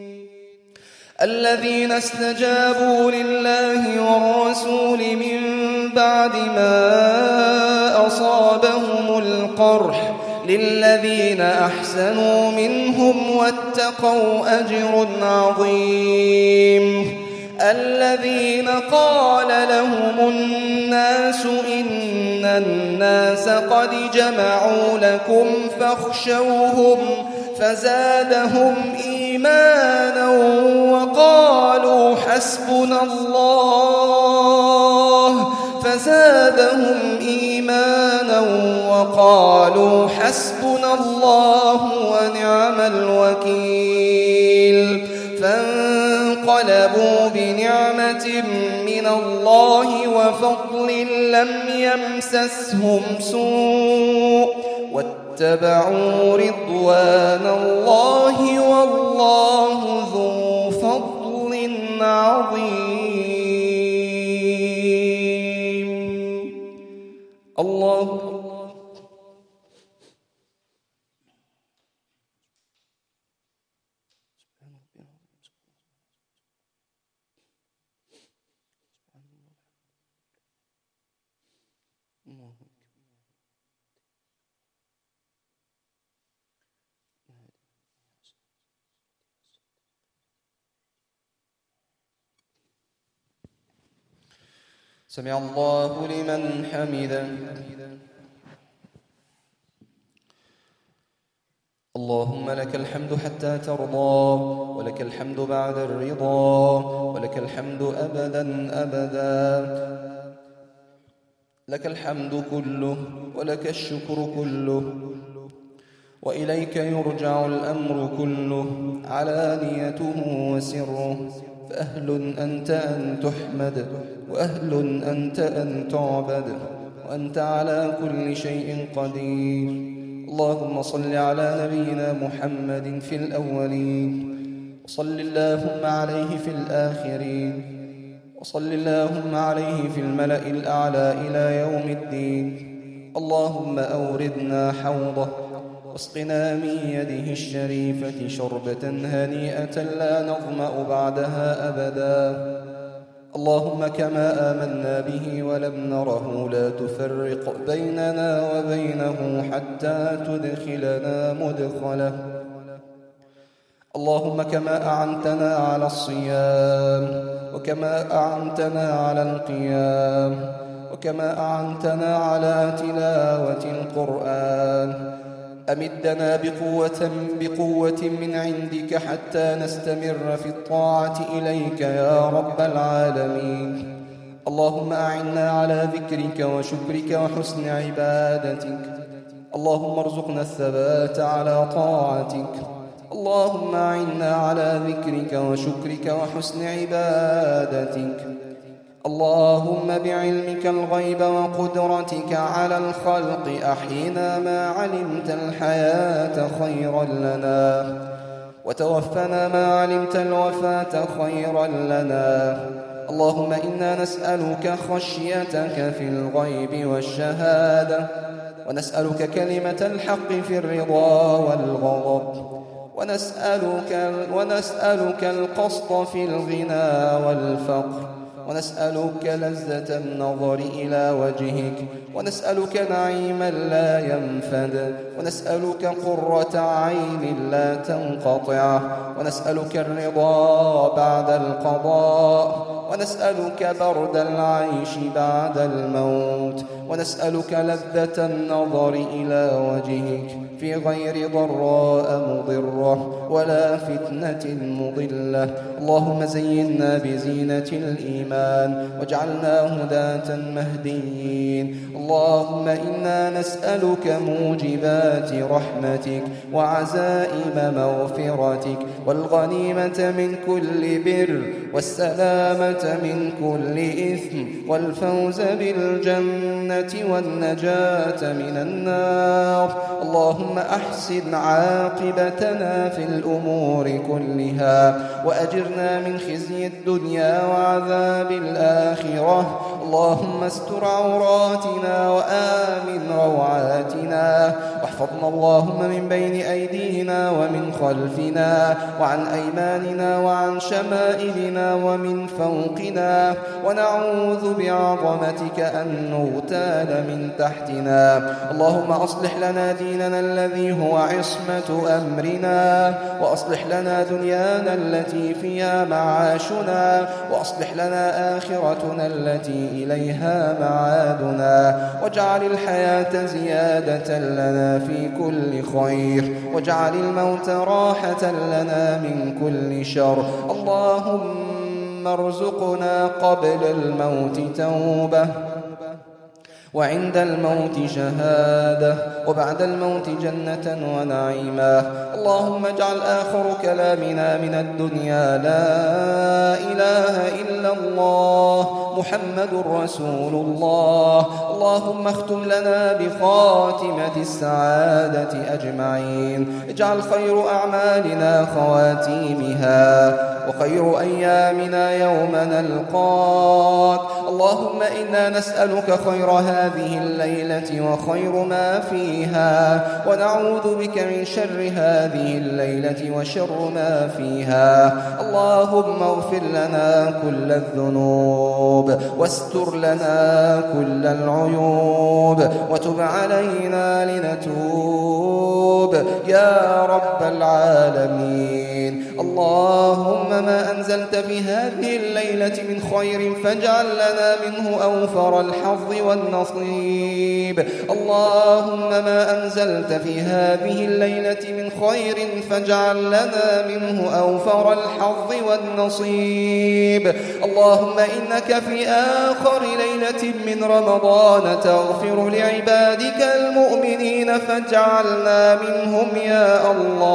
الذين استجابوا لله والرسول من بعد ما أصابهم القرح للذين أحسنوا منهم واتقوا أجر عظيم الذين قال لهم الناس إن الناس قد جمعوا لكم فاخشوهم فزادهم إيمانا وقالوا حسبنا الله ونعم الوكيل فانقلبوا بنعمة من الله وفضل لم يمسسهم سوء واتبعوا رضوان الله والله ذو فضل عظيم الله سمع الله لمن حمده اللهم لك الحمد حتى ترضى، ولك الحمد بعد الرضا، ولك الحمد أبدا أبدا. لك الحمد كله ولك الشكر كله، وإليك يرجع الأمر كله، علانيته وسره، فأهل أنت أن تحمد، وأهل أنت أن تعبد، وأنت على كل شيء قدير. اللهم صل على نبينا محمد في الأولين، وصل اللهم عليه في الآخرين، وصل اللهم عليه في الملأ الأعلى إلى يوم الدين. اللهم أوردنا حوضه، واسقنا من يده الشريفة شربة هنيئة لا نظمأ بعدها أبدا. اللهم كما آمنا به ولم نره لا تفرق بيننا وبينه حتى تدخلنا مدخله. اللهم كما أعنتنا على الصيام، وكما أعنتنا على القيام، وكما أعنتنا على تلاوة القرآن، أمدنا بقوة من عندك حتى نستمر في الطاعة إليك يا رب العالمين. اللهم أعنا على ذكرك وشكرك وحسن عبادتك. اللهم ارزقنا الثبات على طاعتك. اللهم أعنا على ذكرك وشكرك وحسن عبادتك. اللهم بعلمك الغيب وقدرتك على الخلق أحينا ما علمت الحياة خيرا لنا، وتوفنا ما علمت الوفاة خيرا لنا. اللهم إنا نسألك خشيتك في الغيب والشهادة، ونسألك كلمة الحق في الرضا والغضب، ونسألك القسط في الغنى والفقر، ونسألك لذة النظر إلى وجهك، ونسألك نعيما لا ينفد، ونسألك قرة عين لا تنقطع، ونسألك الرضا بعد القضاء، ونسألك برد العيش بعد الموت، ونسألك لذة النظر إلى وجهك في غير ضراء مضرة ولا فتنة مضلة. اللهم زينا بزينة الإيمان، واجعلنا هداة مهديين. اللهم إنا نسألك موجبات رحمتك، وعزائم مغفرتك، والغنيمة من كل بر، والسلامة من كل إثم، والفوز بالجنة والنجاة من النار. اللهم أحسن عاقبتنا في الأمور كلها، وأجرنا من خزي الدنيا وعذاب الآخرة. اللهم استر عوراتنا وآمن روعاتنا، واحفظنا اللهم من بين أيدينا ومن خلفنا وعن أيماننا وعن شمائلنا ومن فوقنا، ونعوذ بعظمتك أن نغتال من تحتنا. اللهم أصلح لنا ديننا الذي هو عصمة أمرنا، وأصلح لنا دنيانا التي فيها معاشنا، وأصلح لنا آخرتنا التي إليها معادنا، واجعل الحياة زيادة لنا في كل خير، واجعل الموت راحة لنا من كل شر. اللهم ارزقنا قبل الموت توبة، وعند الموت شهادة، وبعد الموت جنة ونعيما. اللهم اجعل آخر كلامنا من الدنيا لا إله إلا الله محمد رسول الله. اللهم اختم لنا بخاتمة السعادة أجمعين. اجعل خير أعمالنا خواتيمها، وخير أيامنا يوم نلقاك. اللهم إنا نسألك خير هذه الليلة وخير ما فيها، ونعوذ بك من شر هذه الليلة وشر ما فيها. اللهم اغفر لنا كل الذنوب، واستر لنا كل العيوب، وتب علينا لنتوب يا رب العالمين. اللهم اللهم ما أنزلت في هذه الليلة من خير فاجعل لنا منه أوفر الحظ والنصيب. اللهم ما أنزلت في هذه الليلة من خير فاجعل لنا منه أوفر الحظ والنصيب. اللهم إنك في آخر ليلة من رمضان تغفر لعبادك المؤمنين فاجعلنا منهم يا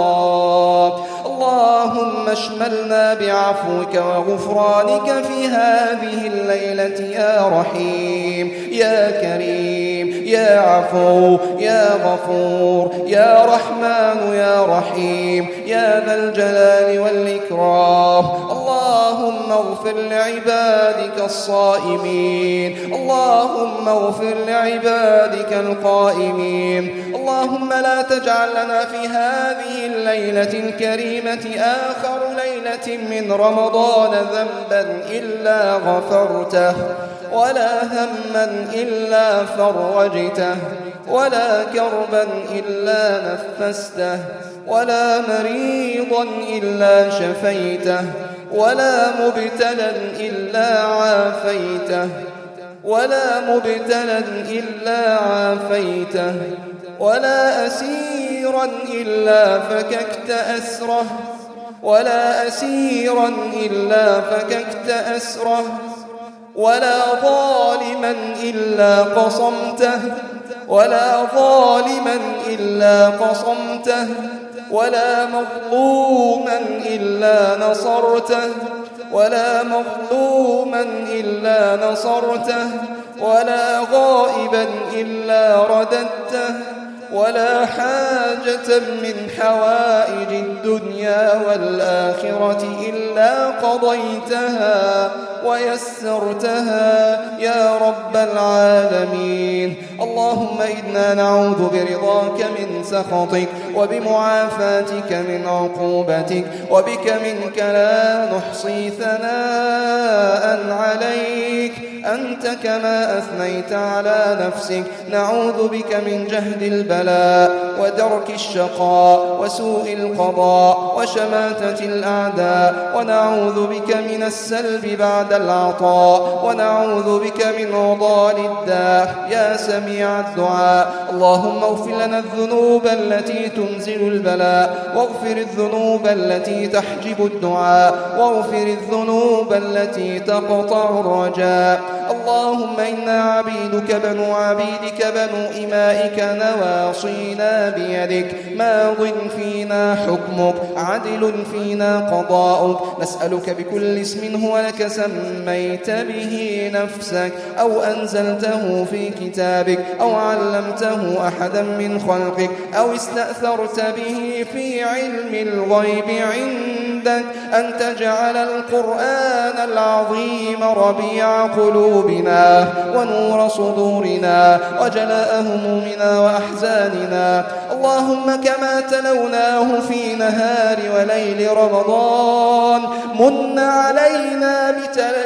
الله. اللهم اشملنا بعفوك وغفرانك في هذه الليلة يا رحيم يا كريم يا عفو يا غفور يا رحمن يا رحيم يا ذا الجلال والإكرام. اللهم اغفر لعبادك الصائمين، اللهم اغفر لعبادك القائمين. اللهم لا تجعل لنا في هذه الليلة الكريمة آخر ليلة من رمضان ذنبا إلا غفرته، ولا هما إلا فرجته، ولا كربا إلا نفسته، ولا مريضا إلا شفيته، ولا مبتلا إلا عافيته، ولا مبتلا إلا عافيته، ولا أسيرا إلا فككت أسره، ولا أسيرا إلا فككت أسره، ولا ظالما إلا قصمته، ولا ظالما إلا قصمته، ولا مظلوما إلا نصرته، ولا مظلوما إلا نصرته، ولا غائبا إلا رددته، ولا حاجة من حوائج الدنيا والآخرة إلا قضيتها ويسرتها يا رب العالمين. اللهم إنا نعوذ برضاك من سخطك، وبمعافاتك من عقوبتك، وبك منك لا نحصي ثناء عليك أنت كما أثنيت على نفسك. نعوذ بك من جهد البلاء ودرك الشقاء وسوء القضاء وشماتة الأعداء، ونعوذ بك من السلب بعد العطاء، ونعوذ بك من عضال الداء يا سميع الدعاء. اللهم اغفر لنا الذنوب التي تنزل البلاء، واغفر الذنوب التي تحجب الدعاء، واغفر الذنوب التي تقطع الرجاء. اللهم إنا عبيدك بنو عبيدك بنو إمائك نواصينا بيدك، ماض فينا حكمك، عدل فينا قضاؤك. نسألك بكل اسم هو لك سميت به نفسك، أو أنزلته في كتابك، أو علمته أحدا من خلقك، أو استأثرت به في علم الغيب عندك، أن تجعل القرآن العظيم ربيع قلوبنا ونور صدورنا وجلاء همومنا وأحزاننا. اللهم كما تلوناه في نهار وليل رمضان من علينا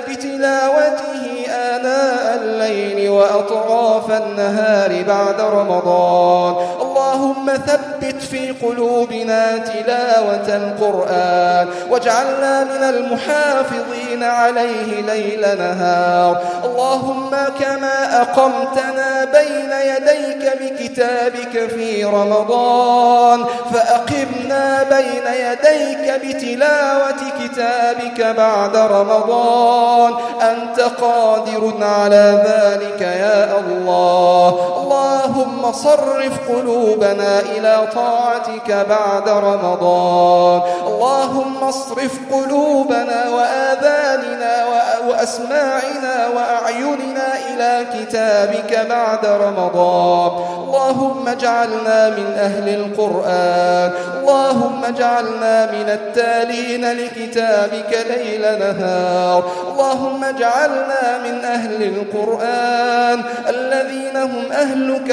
بتلاوته آناء الليل وأطراف النهار بعد رمضان. اللهم ثبت في قلوبنا تلاوة القرآن، واجعلنا من المحافظين عليه ليل نهار. اللهم كما أقمتنا بين يديك بكتابك في رمضان، فأقمنا بين يديك بتلاوة كتابك بعد رمضان. أنت قادر على ذلك يا الله. اللهم صرف قلوبنا إلى طاعتك بعد رمضان. اللهم اصرف قلوبنا وآذاننا وأسماعنا وأعيننا إلى كتابك بعد رمضان. اللهم اجعلنا من أهل القرآن، اللهم اجعلنا من التالين لكتابك ليل نهار. اللهم اجعلنا من أهل القرآن الذين هم أهلك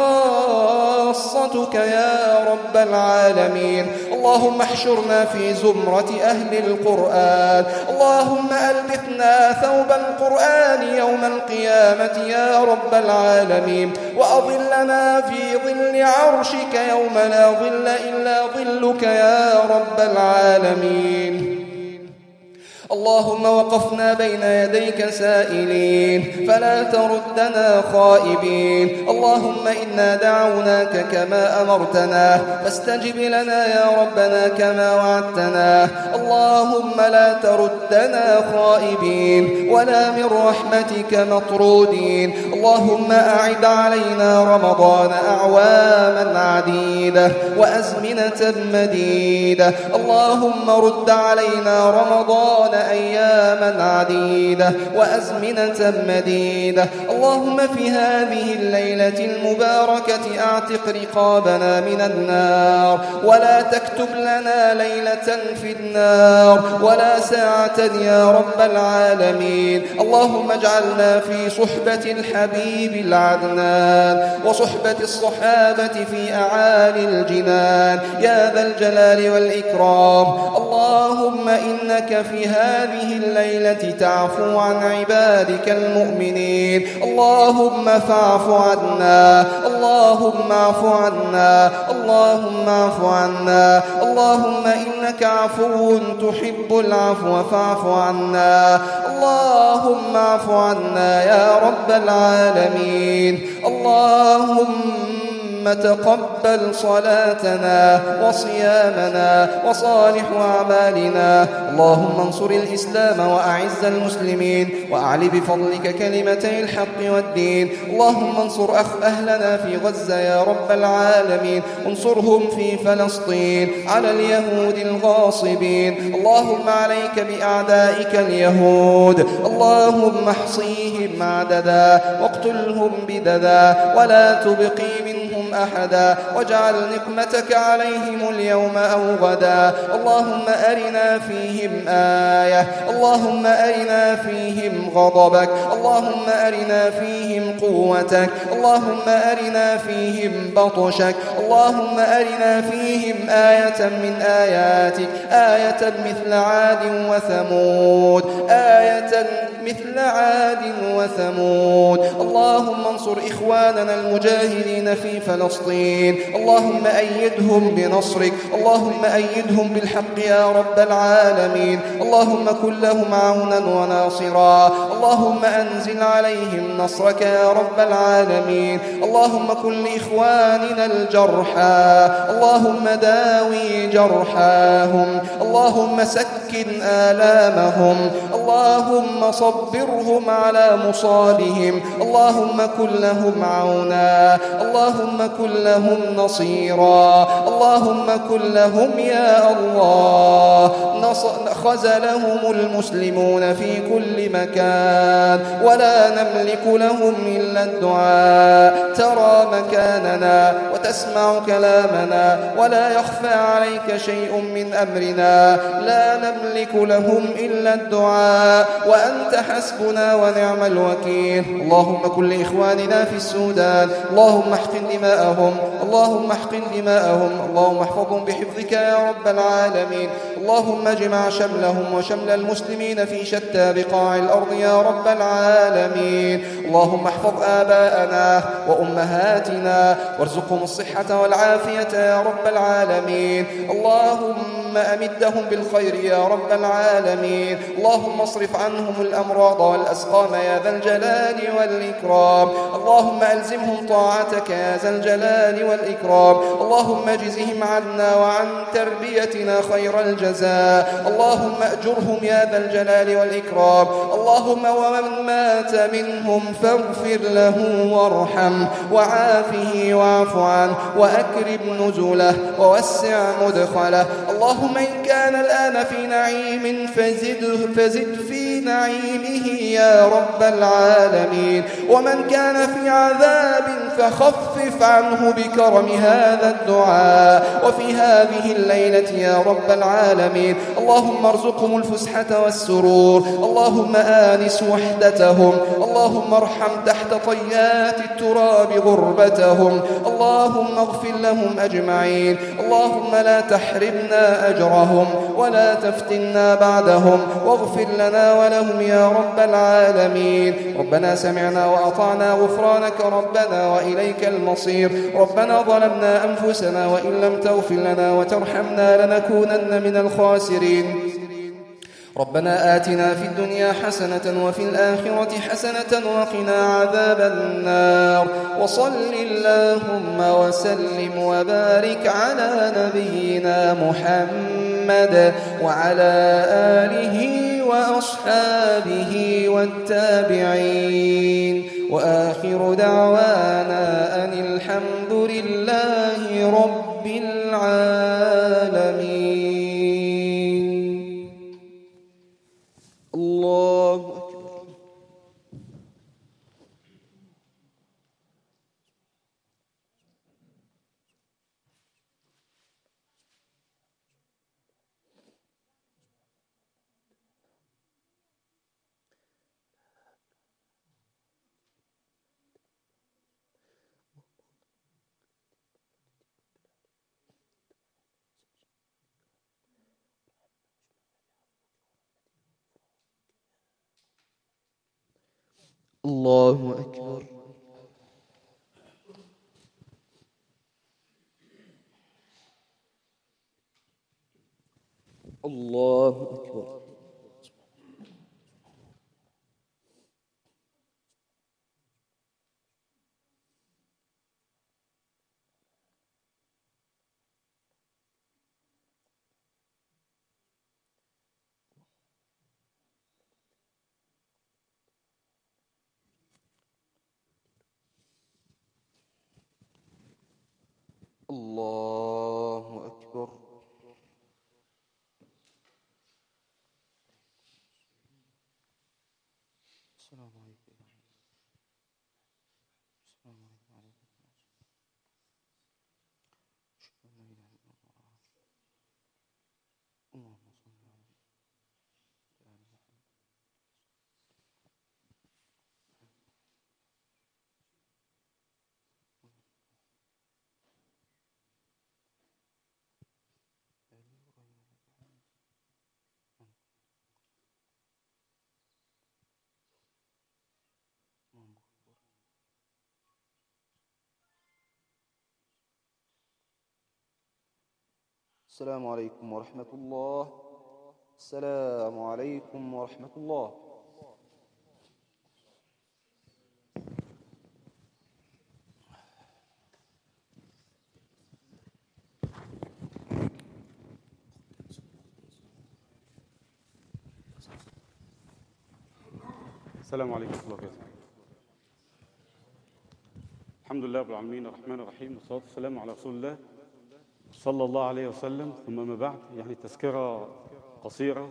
وخاصتك يا رب العالمين. اللهم احشرنا في زمرة أهل القرآن. اللهم ألبثنا ثوب القرآن يوم القيامة يا رب العالمين، وأظلنا في ظل عرشك يوم لا ظل إلا ظلك يا رب العالمين. اللهم وقفنا بين يديك سائلين فلا تردنا خائبين. اللهم إنا دعوناك كما أمرتنا فاستجب لنا يا ربنا كما وعدتنا. اللهم لا تردنا خائبين ولا من رحمتك مطرودين. اللهم أعد علينا رمضان أعواما عديدة وأزمنة مديدة. اللهم رد علينا رمضان أياما عديدة وأزمنة مديدة. اللهم في هذه الليلة المباركة أعتق رقابنا من النار ولا تكتب لنا ليلة في النار ولا ساعة يا رب العالمين. اللهم اجعلنا في صحبة الحبيب العدنان وصحبة الصحابة في أعالي الجنان يا ذا الجلال والإكرام. اللهم إنك في هذه الليلة تعفو عن عبادك المؤمنين. اللهم فاعف عنا. اللهم اعف عنا. اللهم اعف عنا. اللهم إنك عفو تحب العفو فاعف عنا. اللهم اعف عنا يا رب العالمين. اللهم تقبل صلاتنا وصيامنا وصالح أعمالنا. اللهم انصر الإسلام وأعز المسلمين وأعل بفضلك كلمتي الحق والدين. اللهم انصر أهلنا في غزة يا رب العالمين. انصرهم في فلسطين على اليهود الغاصبين. اللهم عليك بأعدائك اليهود. اللهم احصيهم عددا واقتلهم بددا ولا تبقي منهم أحدا واجعل نقمتك عليهم اليوم أو غدا. اللهم أرنا فيهم آية. اللهم أرنا فيهم غضبك. اللهم أرنا فيهم قوتك. اللهم أرنا فيهم بطشك. اللهم أرنا فيهم آية من آياتك. آية مثل عاد وثمود. آية مثل عاد وثمود. اللهم انصر إخواننا المجاهدين في فلسطين. اللهم أيدهم بنصرك. اللهم أيدهم بالحق يا رب العالمين. اللهم كن لهم عونا وناصرا. اللهم أنزل عليهم نصرك يا رب العالمين. اللهم كن لإخواننا الجرحى. اللهم داوي جرحاهم. اللهم سكن آلامهم. اللهم صبرهم على مصابهم. اللهم كن لهم عونا. اللهم كن لهم نصيرا. اللهم كن لهم يا الله. خذلهم المسلمون في كل مكان ولا نملك لهم إلا الدعاء. ترى مكاننا وتسمع كلامنا ولا يخفى عليك شيء من أمرنا. لا نملك لهم إلا الدعاء وأنت حسبنا ونعم الوكيل. اللهم كن لإخواننا في السودان. اللهم احقن دماءهم. اللهم احقن دماءهم. اللهم احفظهم بحفظك يا رب العالمين. اللهم اجمع شملهم وشمل المسلمين في شتى بقاع الأرض يا رب العالمين. اللهم احفظ آباءنا وأمهاتنا وارزقهم الصحة والعافية يا رب العالمين. اللهم أمدهم بالخير يا رب العالمين. اللهم اصرف عنهم الأمراض والأسقام يا ذا الجلال والإكرام. اللهم ألزمهم طاعتك يا ذا الجلال والإكرام. اللهم اجزهم عنا وعن تربيتنا خير الجزاء. اللهم أجرهم يا ذا الجلال والإكرام. اللهم ومن مات منهم فاغفر له وارحم وعافه واعف عنه وأكرم نزله ووسع مدخله. اللهم إن كان الآن في نعيم فزد في نعيمه يا رب العالمين. ومن كان في عذاب فخفف عنه بكرم هذا الدعاء وفي هذه الليلة يا رب العالمين. اللهم ارزقهم الفسحة والسرور. اللهم آنس وحدتهم. اللهم ارحم تحت طيات التراب غربتهم. اللهم اغفر لهم أجمعين. اللهم لا تحرمنا أجرهم ولا تفتنا بعدهم واغفر لنا ولهم يا رب العالمين. ربنا سمعنا وأطعنا غفرانك ربنا وإليك المصير. ربنا ظلمنا أنفسنا وإن لم تغفر لنا وترحمنا لنكونن من الخاسرين. ربنا آتنا في الدنيا حسنة وفي الآخرة حسنة وقنا عذاب النار. وصل اللهم وسلم وبارك على نبينا محمد وعلى آله وأصحابه والتابعين، وآخر دعوانا أن الحمد لله رب العالمين. الله أكبر. الله أكبر. الله أكبر. الله أكبر. السلام عليكم. السلام عليكم. أشهد أن لا إله إلا الله. اللهم صل على محمد. السلام عليكم ورحمة الله. السلام عليكم ورحمة الله. السلام عليكم ورحمة الله وبركاته. الحمد لله رب العالمين الرحمن الرحيم، والصلاة والسلام على رسول الله صلى الله عليه وسلم. ثم ما بعد، يعني تذكرة قصيرة،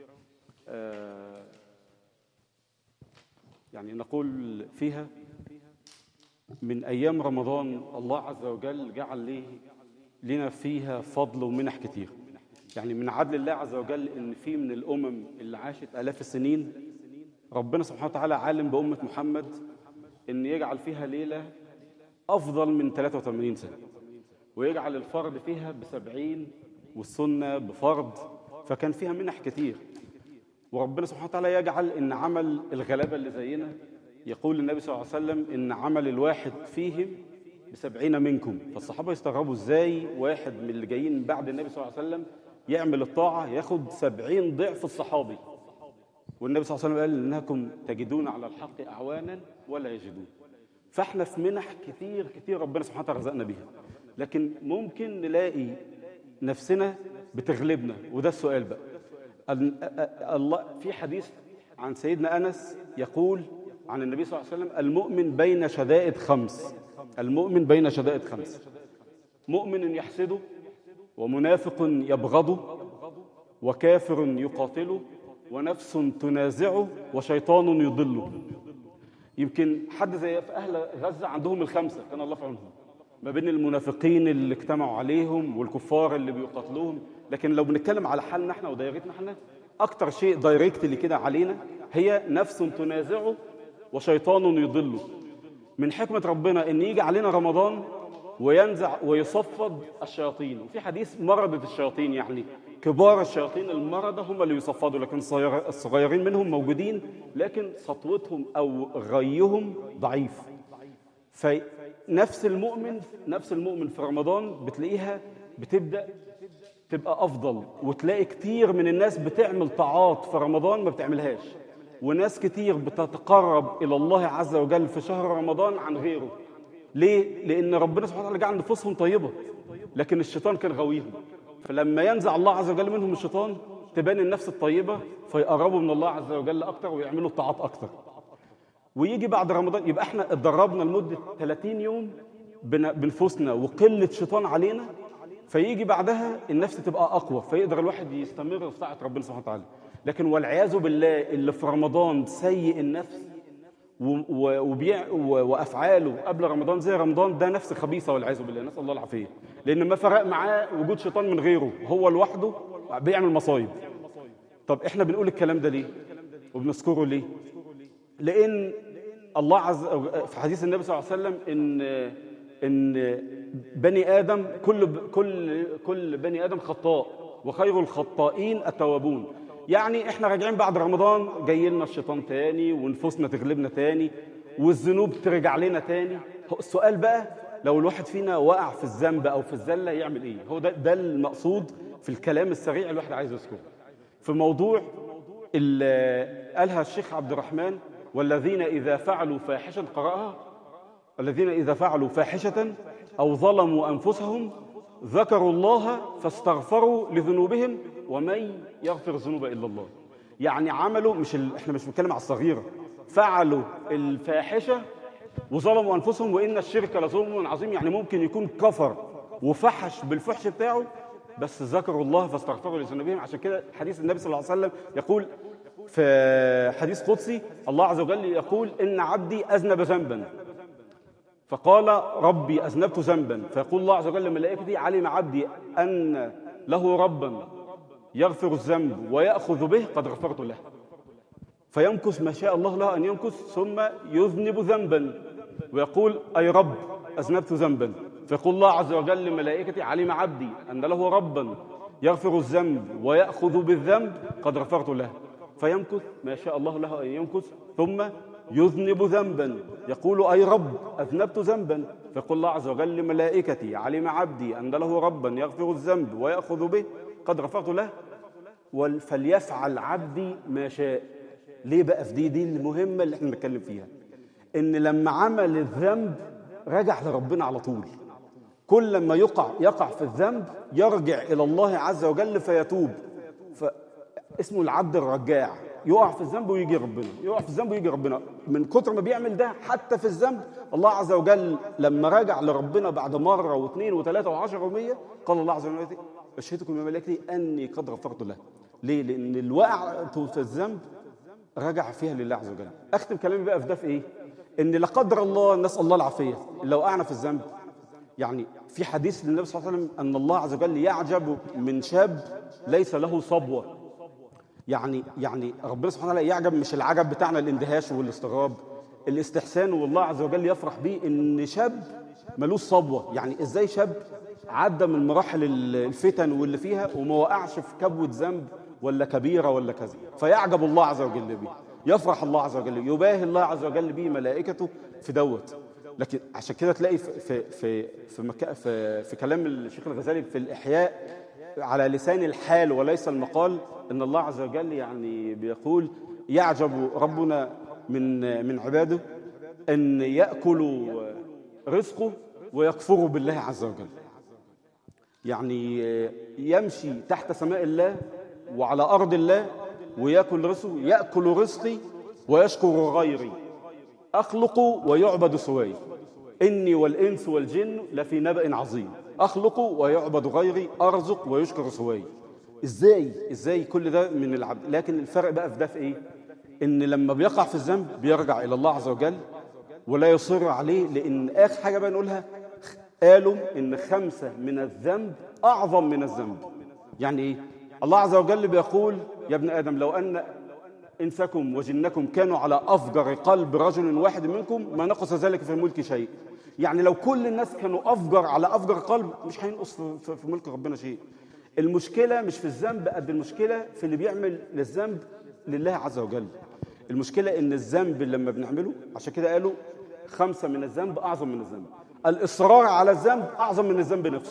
يعني نقول فيها من أيام رمضان الله عز وجل جعل لنا فيها فضل ومنح كتير. يعني من عدل الله عز وجل إن في من الأمم اللي عاشت آلاف السنين ربنا سبحانه وتعالى عالم بأمة محمد إن يجعل فيها ليلة أفضل من 83 سنة، ويجعل الفرد فيها ب70 والسنة بفرض، فكان فيها منح كتير. وربنا سبحانه وتعالى يجعل إن عمل الغلابة اللي زينا، يقول النبي صلى الله عليه وسلم إن عمل الواحد فيهم ب70 منكم. فالصحابة يستغربوا إزاي واحد من اللي جايين بعد النبي صلى الله عليه وسلم يعمل الطاعة ياخد 70 ضعف الصحابي. والنبي صلى الله عليه وسلم قال إنكم تجدون على الحق أعوانا ولا يجدون. فاحنا في منح كتير كتير ربنا سبحانه وتعالى رزقنا بيها، لكن ممكن نلاقي نفسنا بتغلبنا. وده السؤال بقى. الله في حديث عن سيدنا أنس يقول عن النبي صلى الله عليه وسلم: المؤمن بين شدائد خمس. المؤمن بين شدائد خمس: مؤمن يحسده، ومنافق يبغضه، وكافر يقاتله، ونفس تنازعه، وشيطان يضله. يمكن حد زي في أهل غزة عندهم الخمسة، كان الله في عونهم، ما بين المنافقين اللي اجتمعوا عليهم والكفار اللي بيقاتلوهم. لكن لو بنتكلم على حالنا احنا ودايرتنا احنا، أكتر شيء دايركت اللي كده علينا هي نفس تنازعه وشيطان يضله. من حكمة ربنا إن يجي علينا رمضان وينزع ويصفد الشياطين. وفي حديث مرضة الشياطين، يعني كبار الشياطين المرضى هم اللي يصفدوا، لكن الصغيرين منهم موجودين لكن سطوتهم أو غيهم ضعيف. فنفس المؤمن في رمضان بتلاقيها بتبدأ تبقى أفضل، وتلاقي كتير من الناس بتعمل طاعات في رمضان ما بتعملهاش، وناس كتير بتتقرب إلى الله عز وجل في شهر رمضان عن غيره. ليه؟ لأن ربنا سبحانه وتعالى جعل نفوسهم طيبة، لكن الشيطان كان غويهم. فلما ينزع الله عز وجل منهم الشيطان تبان النفس الطيبة، فيقربوا من الله عز وجل أكتر ويعملوا الطاعات أكتر. ويجي بعد رمضان يبقى احنا اتدربنا لمدة 30 يوم بنفوسنا وقلة شيطان علينا، فيجي بعدها النفس تبقى أقوى، فيقدر الواحد يستمر في طاعة ربنا سبحانه وتعالى. لكن والعياذ بالله اللي في رمضان سيء النفس وأفعاله قبل رمضان زي رمضان، ده نفس خبيثة والعياذ بالله، نسأل الله العافية. لأن ما فرق معاه وجود شيطان من غيره، هو لوحده بيعمل مصايب. طب احنا بنقول الكلام ده ليه وبنذكره ليه؟ لأن الله عز وجل في حديث النبي صلى الله عليه وسلم إن بني آدم كل بني آدم خطاء، وخير الخطائين التوابون. يعني احنا راجعين بعد رمضان جاي لنا الشيطان تاني، ونفوسنا تغلبنا تاني، والذنوب ترجع لنا تاني. السؤال بقى، لو الواحد فينا وقع في الذنب أو في الزلة يعمل إيه؟ هو ده المقصود في الكلام السريع الواحد عايز يذكره في موضوع اللي قالها الشيخ عبد الرحمن: والذين إذا فعلوا فاحشة، قرأها: الذين إذا فعلوا فاحشة أو ظلموا أنفسهم ذكروا الله فاستغفروا لذنوبهم ومن يغفر الذنوب إلا الله. يعني عملوا احنا مش بنتكلم على الصغيرة، فعلوا الفاحشة وظلموا أنفسهم، وإن الشرك لظلم عظيم. يعني ممكن يكون كفر وفحش بالفحش بتاعه، بس ذكروا الله فاستغفروا لذنوبهم. عشان كده حديث النبي صلى الله عليه وسلم يقول في حديث قدسي، الله عز وجل يقول: إن عبدي أذنب ذنبا فقال ربي أذنبت ذنبا، فيقول الله عز وجل لملائكته: علم عبدي أن له ربا يغفر الذنب ويأخذ به قد غفرت له. فيمكث ما شاء الله له أن يمكث، ثم يذنب ذنبا ويقول: أي رب أذنبت ذنبا، فيقول الله عز وجل لملائكته: علم عبدي أن له ربا يغفر الذنب ويأخذ بالذنب قد غفرت له. فيمكث ما شاء الله له أن يمكث، ثم يذنب ذنبا يقول: أي رب أذنبت ذنبا، فيقول الله عز وجل لملائكتي: علم عبدي أن له ربا يغفر الذنب ويأخذ به قد غفرت له، فليفعل عبدي ما شاء. ليه بقى؟ في دي المهمة اللي احنا بنتكلم فيها، إن لما عمل الذنب رجع لربنا على طول. كل لما يقع في الذنب يرجع إلى الله عز وجل فيتوب، اسمه العبد الرجاع. يقع في الذنب ويجي ربنا، يقع في الذنب ويجي ربنا. من كتر ما بيعمل ده حتى في الذنب، الله عز وجل لما رجع لربنا بعد مرة واثنين وثلاثة وعشرة ومية، قال الله عز وجل: أشهدكم يا ملائكتي أني قد غفرت له. ليه؟ لأن الوقع في الذنب رجع فيها لله عز وجل. أختم كلامي بقى في ده في إيه؟ إن لا قدر الله، نسأل الله العافية، لو وقعنا في الذنب، يعني في حديث للنبي صلى الله عليه وسلم أن الله عز وجل يعجب من شاب ليس له صبوة. يعني ربنا سبحانه وتعالى يعجب، مش العجب بتاعنا الاندهاش والاستغراب، الاستحسان، والله عز وجل يفرح به ان شاب ملوش صبوه. يعني ازاي شاب عدى من مراحل الفتن واللي فيها وما وقعش في كبوة ذنب ولا كبيره ولا كذا، فيعجب الله عز وجل به، يفرح الله عز وجل، يباهي الله عز وجل به ملائكته في دوت. لكن عشان كده تلاقي في كلام الشيخ الغزالي في الإحياء على لسان الحال وليس المقال، ان الله عز وجل يعني بيقول: يعجب ربنا من عباده ان يأكلوا رزقه ويكفروا بالله عز وجل. يعني يمشي تحت سماء الله وعلى أرض الله ويأكل رزقه، يأكل رزقي ويشكر غيري، أخلق ويعبد سواي، إني والإنس والجن لفي نبأ عظيم، أخلق ويعبد غيري، أرزق ويشكر سواي. إزاي كل ده من العبد؟ لكن الفرق بقى في ده في إيه؟ إن لما بيقع في الذنب بيرجع إلى الله عز وجل ولا يصر عليه. لأن آخر حاجة بقى نقولها، قالوا إن 5 من الذنب أعظم من الذنب. يعني إيه؟ الله عز وجل بيقول: يا ابن آدم لو أن إنسكم وجنكم كانوا على أفجر قلب رجل واحد منكم ما نقص ذلك في الملك شيء. يعني لو كل الناس كانوا أفجر على أفجر قلب مش هينقص في ملك ربنا شيء. المشكلة مش في الذنب قد المشكلة في اللي بيعمل للذنب لله عز وجل. المشكلة إن الذنب لما بنعمله، عشان كده قالوا 5 من الذنب أعظم من الذنب. الإصرار على الذنب أعظم من الذنب نفسه.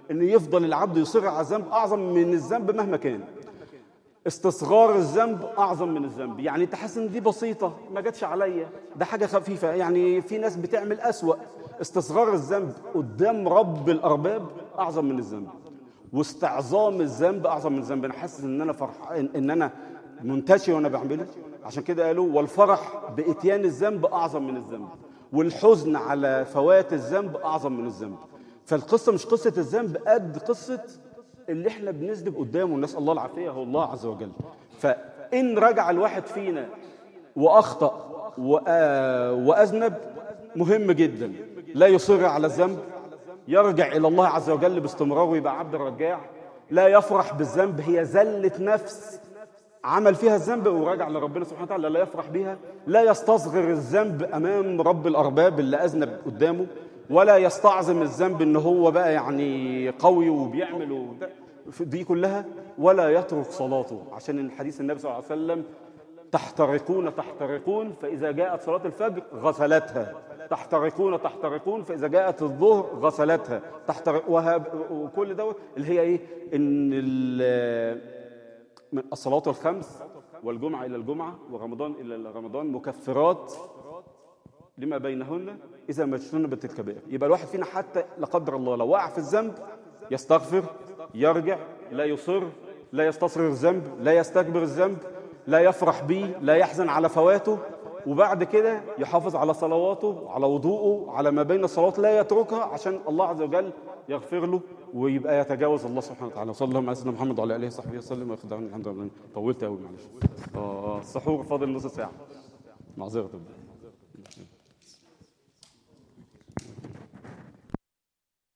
ان يفضل العبد يصر على الذنب اعظم من الذنب مهما كان. استصغار الذنب اعظم من الذنب. يعني انت حاسس ان دي بسيطه ما جاتش عليا، ده حاجه خفيفه، يعني في ناس بتعمل اسوأ. استصغار الذنب قدام رب الارباب اعظم من الذنب، واستعظام الذنب اعظم من الذنب. انا حاسس ان انا فرحان، ان انا منتشي وانا بعمله. عشان كده قالوا والفرح باتيان الذنب اعظم من الذنب، والحزن على فوات الذنب اعظم من الذنب. فالقصه مش قصه الذنب قد قصه اللي احنا بنذنب قدامه، نسال الله العافيه هو الله عز وجل. فان رجع الواحد فينا واخطا واذنب مهم جدا لا يصر على الذنب، يرجع الى الله عز وجل باستمرار ويبقى عبد رجاع. لا يفرح بالذنب، هي زله نفس عمل فيها الذنب وراجع لربنا سبحانه وتعالى، لا يفرح بيها. لا يستصغر الذنب امام رب الارباب اللي اذنب قدامه، ولا يستعظم الذنب ان هو بقى يعني قوي وبيعمل دي كلها. ولا يترك صلاته، عشان الحديث النبي صلى الله عليه وسلم تحترقون فاذا جاءت صلاه الفجر غسلتها، تحترقون فاذا جاءت الظهر غسلتها، وكل دوت اللي هي ايه؟ ان الصلوات الخمس والجمعه الى الجمعه ورمضان الى رمضان مكفرات لما بينهن اذا ما اجتنبت الكبائر. يبقى الواحد فينا حتى لا قدر الله لو وقع في الذنب يستغفر، يرجع، لا يصر، لا يستصغر الذنب، لا يستكبر الذنب، لا يفرح به، لا يحزن على فواته، وبعد كده يحافظ على صلواته، على وضوءه، على ما بين الصلوات لا يتركها عشان الله عز وجل يغفر له ويبقى يتجاوز الله سبحانه وتعالى. وصلى الله على سيدنا محمد وعلى اله وصحبه وسلم. وياخد عني الحمد لله. طولت قوي معلش. السحور فاضل نص ساعه، معذره.